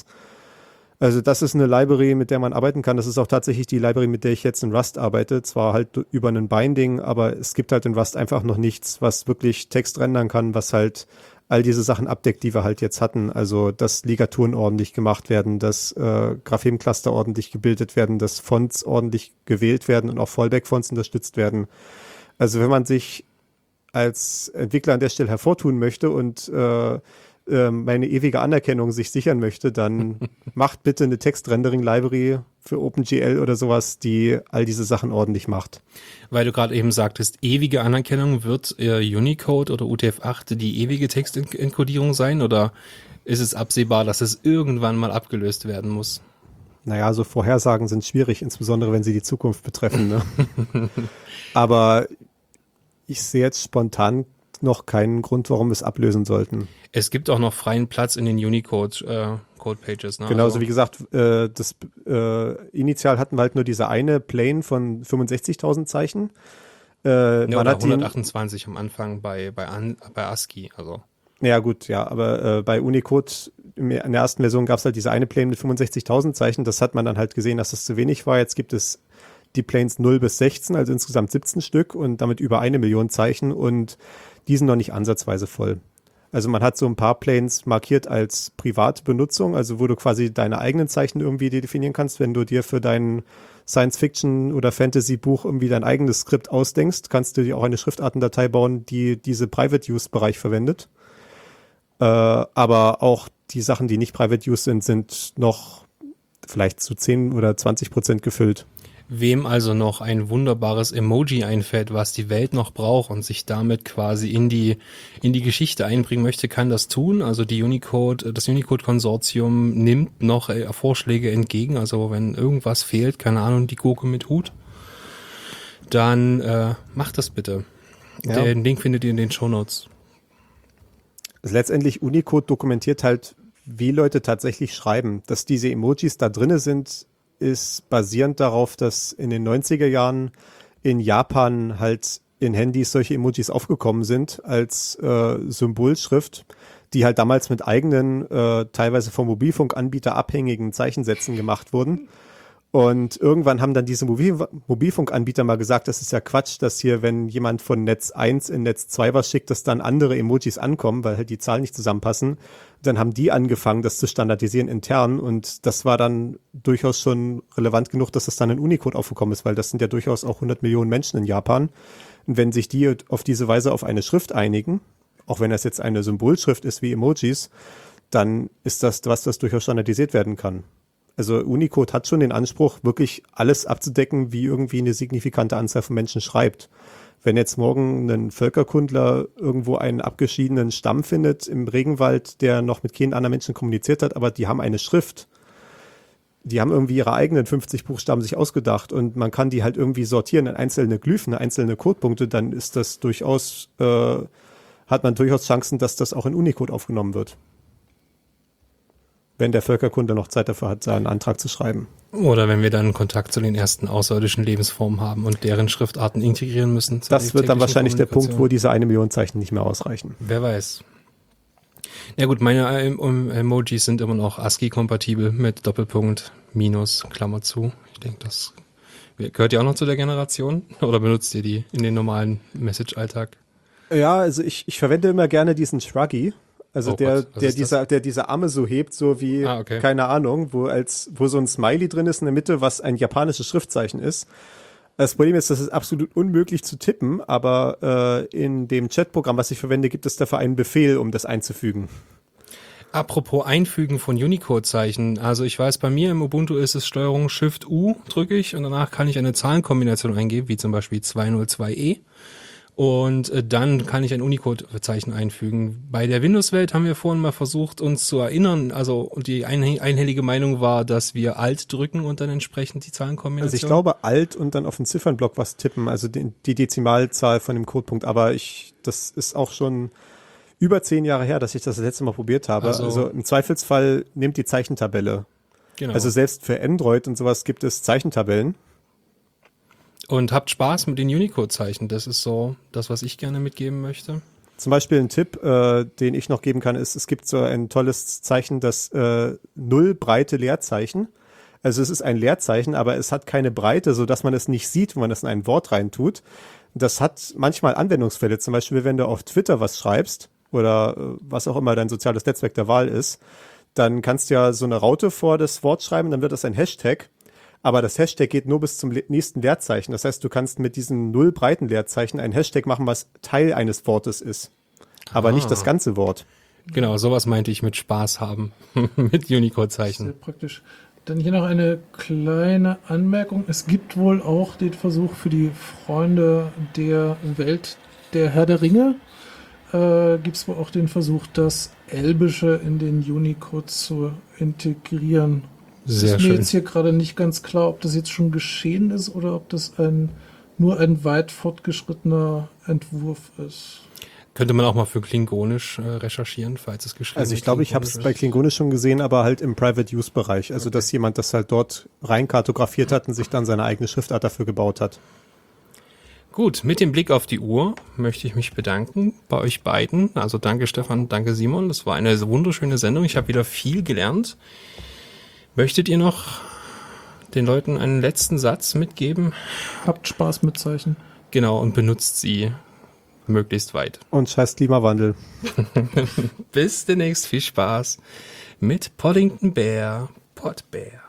Speaker 3: Also das ist eine Library, mit der man arbeiten kann. Das ist auch tatsächlich die Library, mit der ich jetzt in Rust arbeite. Zwar halt über einen Binding, aber es gibt halt in Rust einfach noch nichts, was wirklich Text rendern kann, was halt all diese Sachen abdeckt, die wir halt jetzt hatten. Also dass Ligaturen ordentlich gemacht werden, dass äh, Graphem-Cluster ordentlich gebildet werden, dass Fonts ordentlich gewählt werden und auch Fallback-Fonts unterstützt werden. Also wenn man sich als Entwickler an der Stelle hervortun möchte und äh, meine ewige Anerkennung sich sichern möchte, dann macht bitte eine Text-Rendering-Library für OpenGL oder sowas, die all diese Sachen ordentlich macht.
Speaker 2: Weil du gerade eben sagtest, ewige Anerkennung, wird äh, Unicode oder U T F acht die ewige Textenkodierung sein, oder ist es absehbar, dass es irgendwann mal abgelöst werden muss?
Speaker 3: Naja, so Vorhersagen sind schwierig, insbesondere wenn sie die Zukunft betreffen. Ne? Aber ich sehe jetzt spontan noch keinen Grund, warum wir es ablösen sollten.
Speaker 2: Es gibt auch noch freien Platz in den Unicode äh, Codepages. Ne?
Speaker 3: Genau,
Speaker 2: also
Speaker 3: so wie gesagt, äh, das äh, initial hatten wir halt nur diese eine Plane von fünfundsechzigtausend Zeichen. Äh,
Speaker 2: ja,
Speaker 3: man
Speaker 2: oder
Speaker 3: hat die,
Speaker 2: hundertachtundzwanzig am Anfang bei bei, An, bei ASCII. Also.
Speaker 3: Ja gut, ja, aber äh, bei Unicode in der ersten Version gab es halt diese eine Plane mit fünfundsechzigtausend Zeichen. Das hat man dann halt gesehen, dass das zu wenig war. Jetzt gibt es die Planes null bis sechzehn, also insgesamt siebzehn Stück und damit über eine Million Zeichen, und die sind noch nicht ansatzweise voll. Also man hat so ein paar Planes markiert als private Benutzung, also wo du quasi deine eigenen Zeichen irgendwie definieren kannst. Wenn du dir für dein Science-Fiction- oder Fantasy-Buch irgendwie dein eigenes Skript ausdenkst, kannst du dir auch eine Schriftartendatei bauen, die diese Private-Use-Bereich verwendet. Äh, aber auch die Sachen, die nicht Private-Use sind, sind noch vielleicht zu zehn oder zwanzig Prozent gefüllt.
Speaker 2: Wem also noch ein wunderbares Emoji einfällt, was die Welt noch braucht und sich damit quasi in die in die Geschichte einbringen möchte, kann das tun. Also die Unicode, das Unicode-Konsortium nimmt noch äh, Vorschläge entgegen. Also wenn irgendwas fehlt, keine Ahnung, die Gurke mit Hut, dann äh, macht das bitte. Ja. Den Link findet ihr in den Shownotes.
Speaker 3: Also letztendlich Unicode dokumentiert halt, wie Leute tatsächlich schreiben. Dass diese Emojis da drinne sind, ist basierend darauf, dass in den neunziger Jahren in Japan halt in Handys solche Emojis aufgekommen sind als äh, Symbolschrift, die halt damals mit eigenen, äh, teilweise vom Mobilfunkanbieter abhängigen Zeichensätzen gemacht wurden. Und irgendwann haben dann diese Mobil- Mobilfunkanbieter mal gesagt, das ist ja Quatsch, dass hier, wenn jemand von Netz eins in Netz zwei was schickt, dass dann andere Emojis ankommen, weil halt die Zahlen nicht zusammenpassen. Dann haben die angefangen, das zu standardisieren intern, und das war dann durchaus schon relevant genug, dass das dann in Unicode aufgekommen ist, weil das sind ja durchaus auch hundert Millionen Menschen in Japan. Und wenn sich die auf diese Weise auf eine Schrift einigen, auch wenn das jetzt eine Symbolschrift ist wie Emojis, dann ist das was, das durchaus standardisiert werden kann. Also Unicode hat schon den Anspruch, wirklich alles abzudecken, wie irgendwie eine signifikante Anzahl von Menschen schreibt. Wenn jetzt morgen ein Völkerkundler irgendwo einen abgeschiedenen Stamm findet im Regenwald, der noch mit keinem anderen Menschen kommuniziert hat, aber die haben eine Schrift, die haben irgendwie ihre eigenen fünfzig Buchstaben sich ausgedacht und man kann die halt irgendwie sortieren in einzelne Glyphen, einzelne Codepunkte, dann ist das durchaus, äh, hat man durchaus Chancen, dass das auch in Unicode aufgenommen wird. Wenn der Völkerkunde noch Zeit dafür hat, seinen Antrag zu schreiben.
Speaker 2: Oder wenn wir dann Kontakt zu den ersten außerirdischen Lebensformen haben und deren Schriftarten integrieren müssen.
Speaker 3: Das wird dann wahrscheinlich der Punkt, wo diese eine Million Zeichen nicht mehr ausreichen.
Speaker 2: Wer weiß. Ja gut, meine Emojis sind immer noch ASCII-kompatibel mit Doppelpunkt, Minus, Klammer zu. Ich denke, das gehört ihr auch noch zu der Generation oder benutzt ihr die in den normalen Message-Alltag?
Speaker 3: Ja, also ich, ich verwende immer gerne diesen Shruggy. Also
Speaker 2: oh
Speaker 3: der,
Speaker 2: Gott,
Speaker 3: der dieser, der diese Arme so hebt, so wie,
Speaker 2: ah, okay.
Speaker 3: keine Ahnung, wo als, wo so ein Smiley drin ist in der Mitte, was ein japanisches Schriftzeichen ist. Das Problem ist, das ist absolut unmöglich zu tippen, aber äh, in dem Chatprogramm, was ich verwende, gibt es dafür einen Befehl, um das einzufügen.
Speaker 2: Apropos Einfügen von Unicode-Zeichen. Also ich weiß, bei mir im Ubuntu ist es Steuerung Shift U, drücke ich und danach kann ich eine Zahlenkombination eingeben, wie zum Beispiel zweihundertzwei E. Und äh, dann kann ich ein Unicode-Zeichen einfügen. Bei der Windows-Welt haben wir vorhin mal versucht, uns zu erinnern, also die ein, einhellige Meinung war, dass wir Alt drücken und dann entsprechend die Zahlenkombination.
Speaker 3: Also ich glaube Alt und dann auf den Ziffernblock was tippen, also die, die Dezimalzahl von dem Codepunkt. Aber ich, das ist auch schon über zehn Jahre her, dass ich das das letzte Mal probiert habe. Also, also im Zweifelsfall nehmt die Zeichentabelle. Genau. Also selbst für Android und sowas gibt es Zeichentabellen.
Speaker 2: Und habt Spaß mit den Unicode-Zeichen. Das ist so das, was ich gerne mitgeben möchte.
Speaker 3: Zum Beispiel ein Tipp, äh, den ich noch geben kann, ist, es gibt so ein tolles Zeichen, das äh, Null-Breite Leerzeichen. Also es ist ein Leerzeichen, aber es hat keine Breite, sodass man es nicht sieht, wenn man das in ein Wort reintut. Das hat manchmal Anwendungsfälle. Zum Beispiel, wenn du auf Twitter was schreibst oder äh, was auch immer dein soziales Netzwerk der Wahl ist, dann kannst du ja so eine Raute vor das Wort schreiben, dann wird das ein Hashtag. Aber das Hashtag geht nur bis zum le- nächsten Leerzeichen. Das heißt, du kannst mit diesen null breiten Leerzeichen ein Hashtag machen, was Teil eines Wortes ist. Aber ah. nicht das ganze Wort.
Speaker 2: Genau, sowas meinte ich mit Spaß haben. Mit Unicode-Zeichen.
Speaker 1: Sehr praktisch. Dann hier noch eine kleine Anmerkung. Es gibt wohl auch den Versuch für die Freunde der Welt der Herr der Ringe. Äh, gibt es wohl auch den Versuch, das Elbische in den Unicode zu integrieren.
Speaker 2: Sehr
Speaker 1: ist
Speaker 2: schön.
Speaker 1: Mir jetzt hier gerade nicht ganz klar, ob das jetzt schon geschehen ist oder ob das ein nur ein weit fortgeschrittener Entwurf ist.
Speaker 2: Könnte man auch mal für Klingonisch äh, recherchieren, falls es geschrieben ist.
Speaker 3: Also ich glaube, ich habe es bei Klingonisch schon gesehen, aber halt im Private-Use-Bereich. Also okay. Dass jemand das halt dort rein kartografiert hat und sich dann seine eigene Schriftart dafür gebaut hat.
Speaker 2: Gut, mit dem Blick auf die Uhr möchte ich mich bedanken bei euch beiden. Also danke Stefan, danke Simon. Das war eine wunderschöne Sendung. Ich habe wieder viel gelernt. Möchtet ihr noch den Leuten einen letzten Satz mitgeben?
Speaker 1: Habt Spaß mit Zeichen.
Speaker 2: Genau, und benutzt sie möglichst weit.
Speaker 3: Und scheiß Klimawandel.
Speaker 2: Bis demnächst, viel Spaß mit Poddington Bear, Podbear.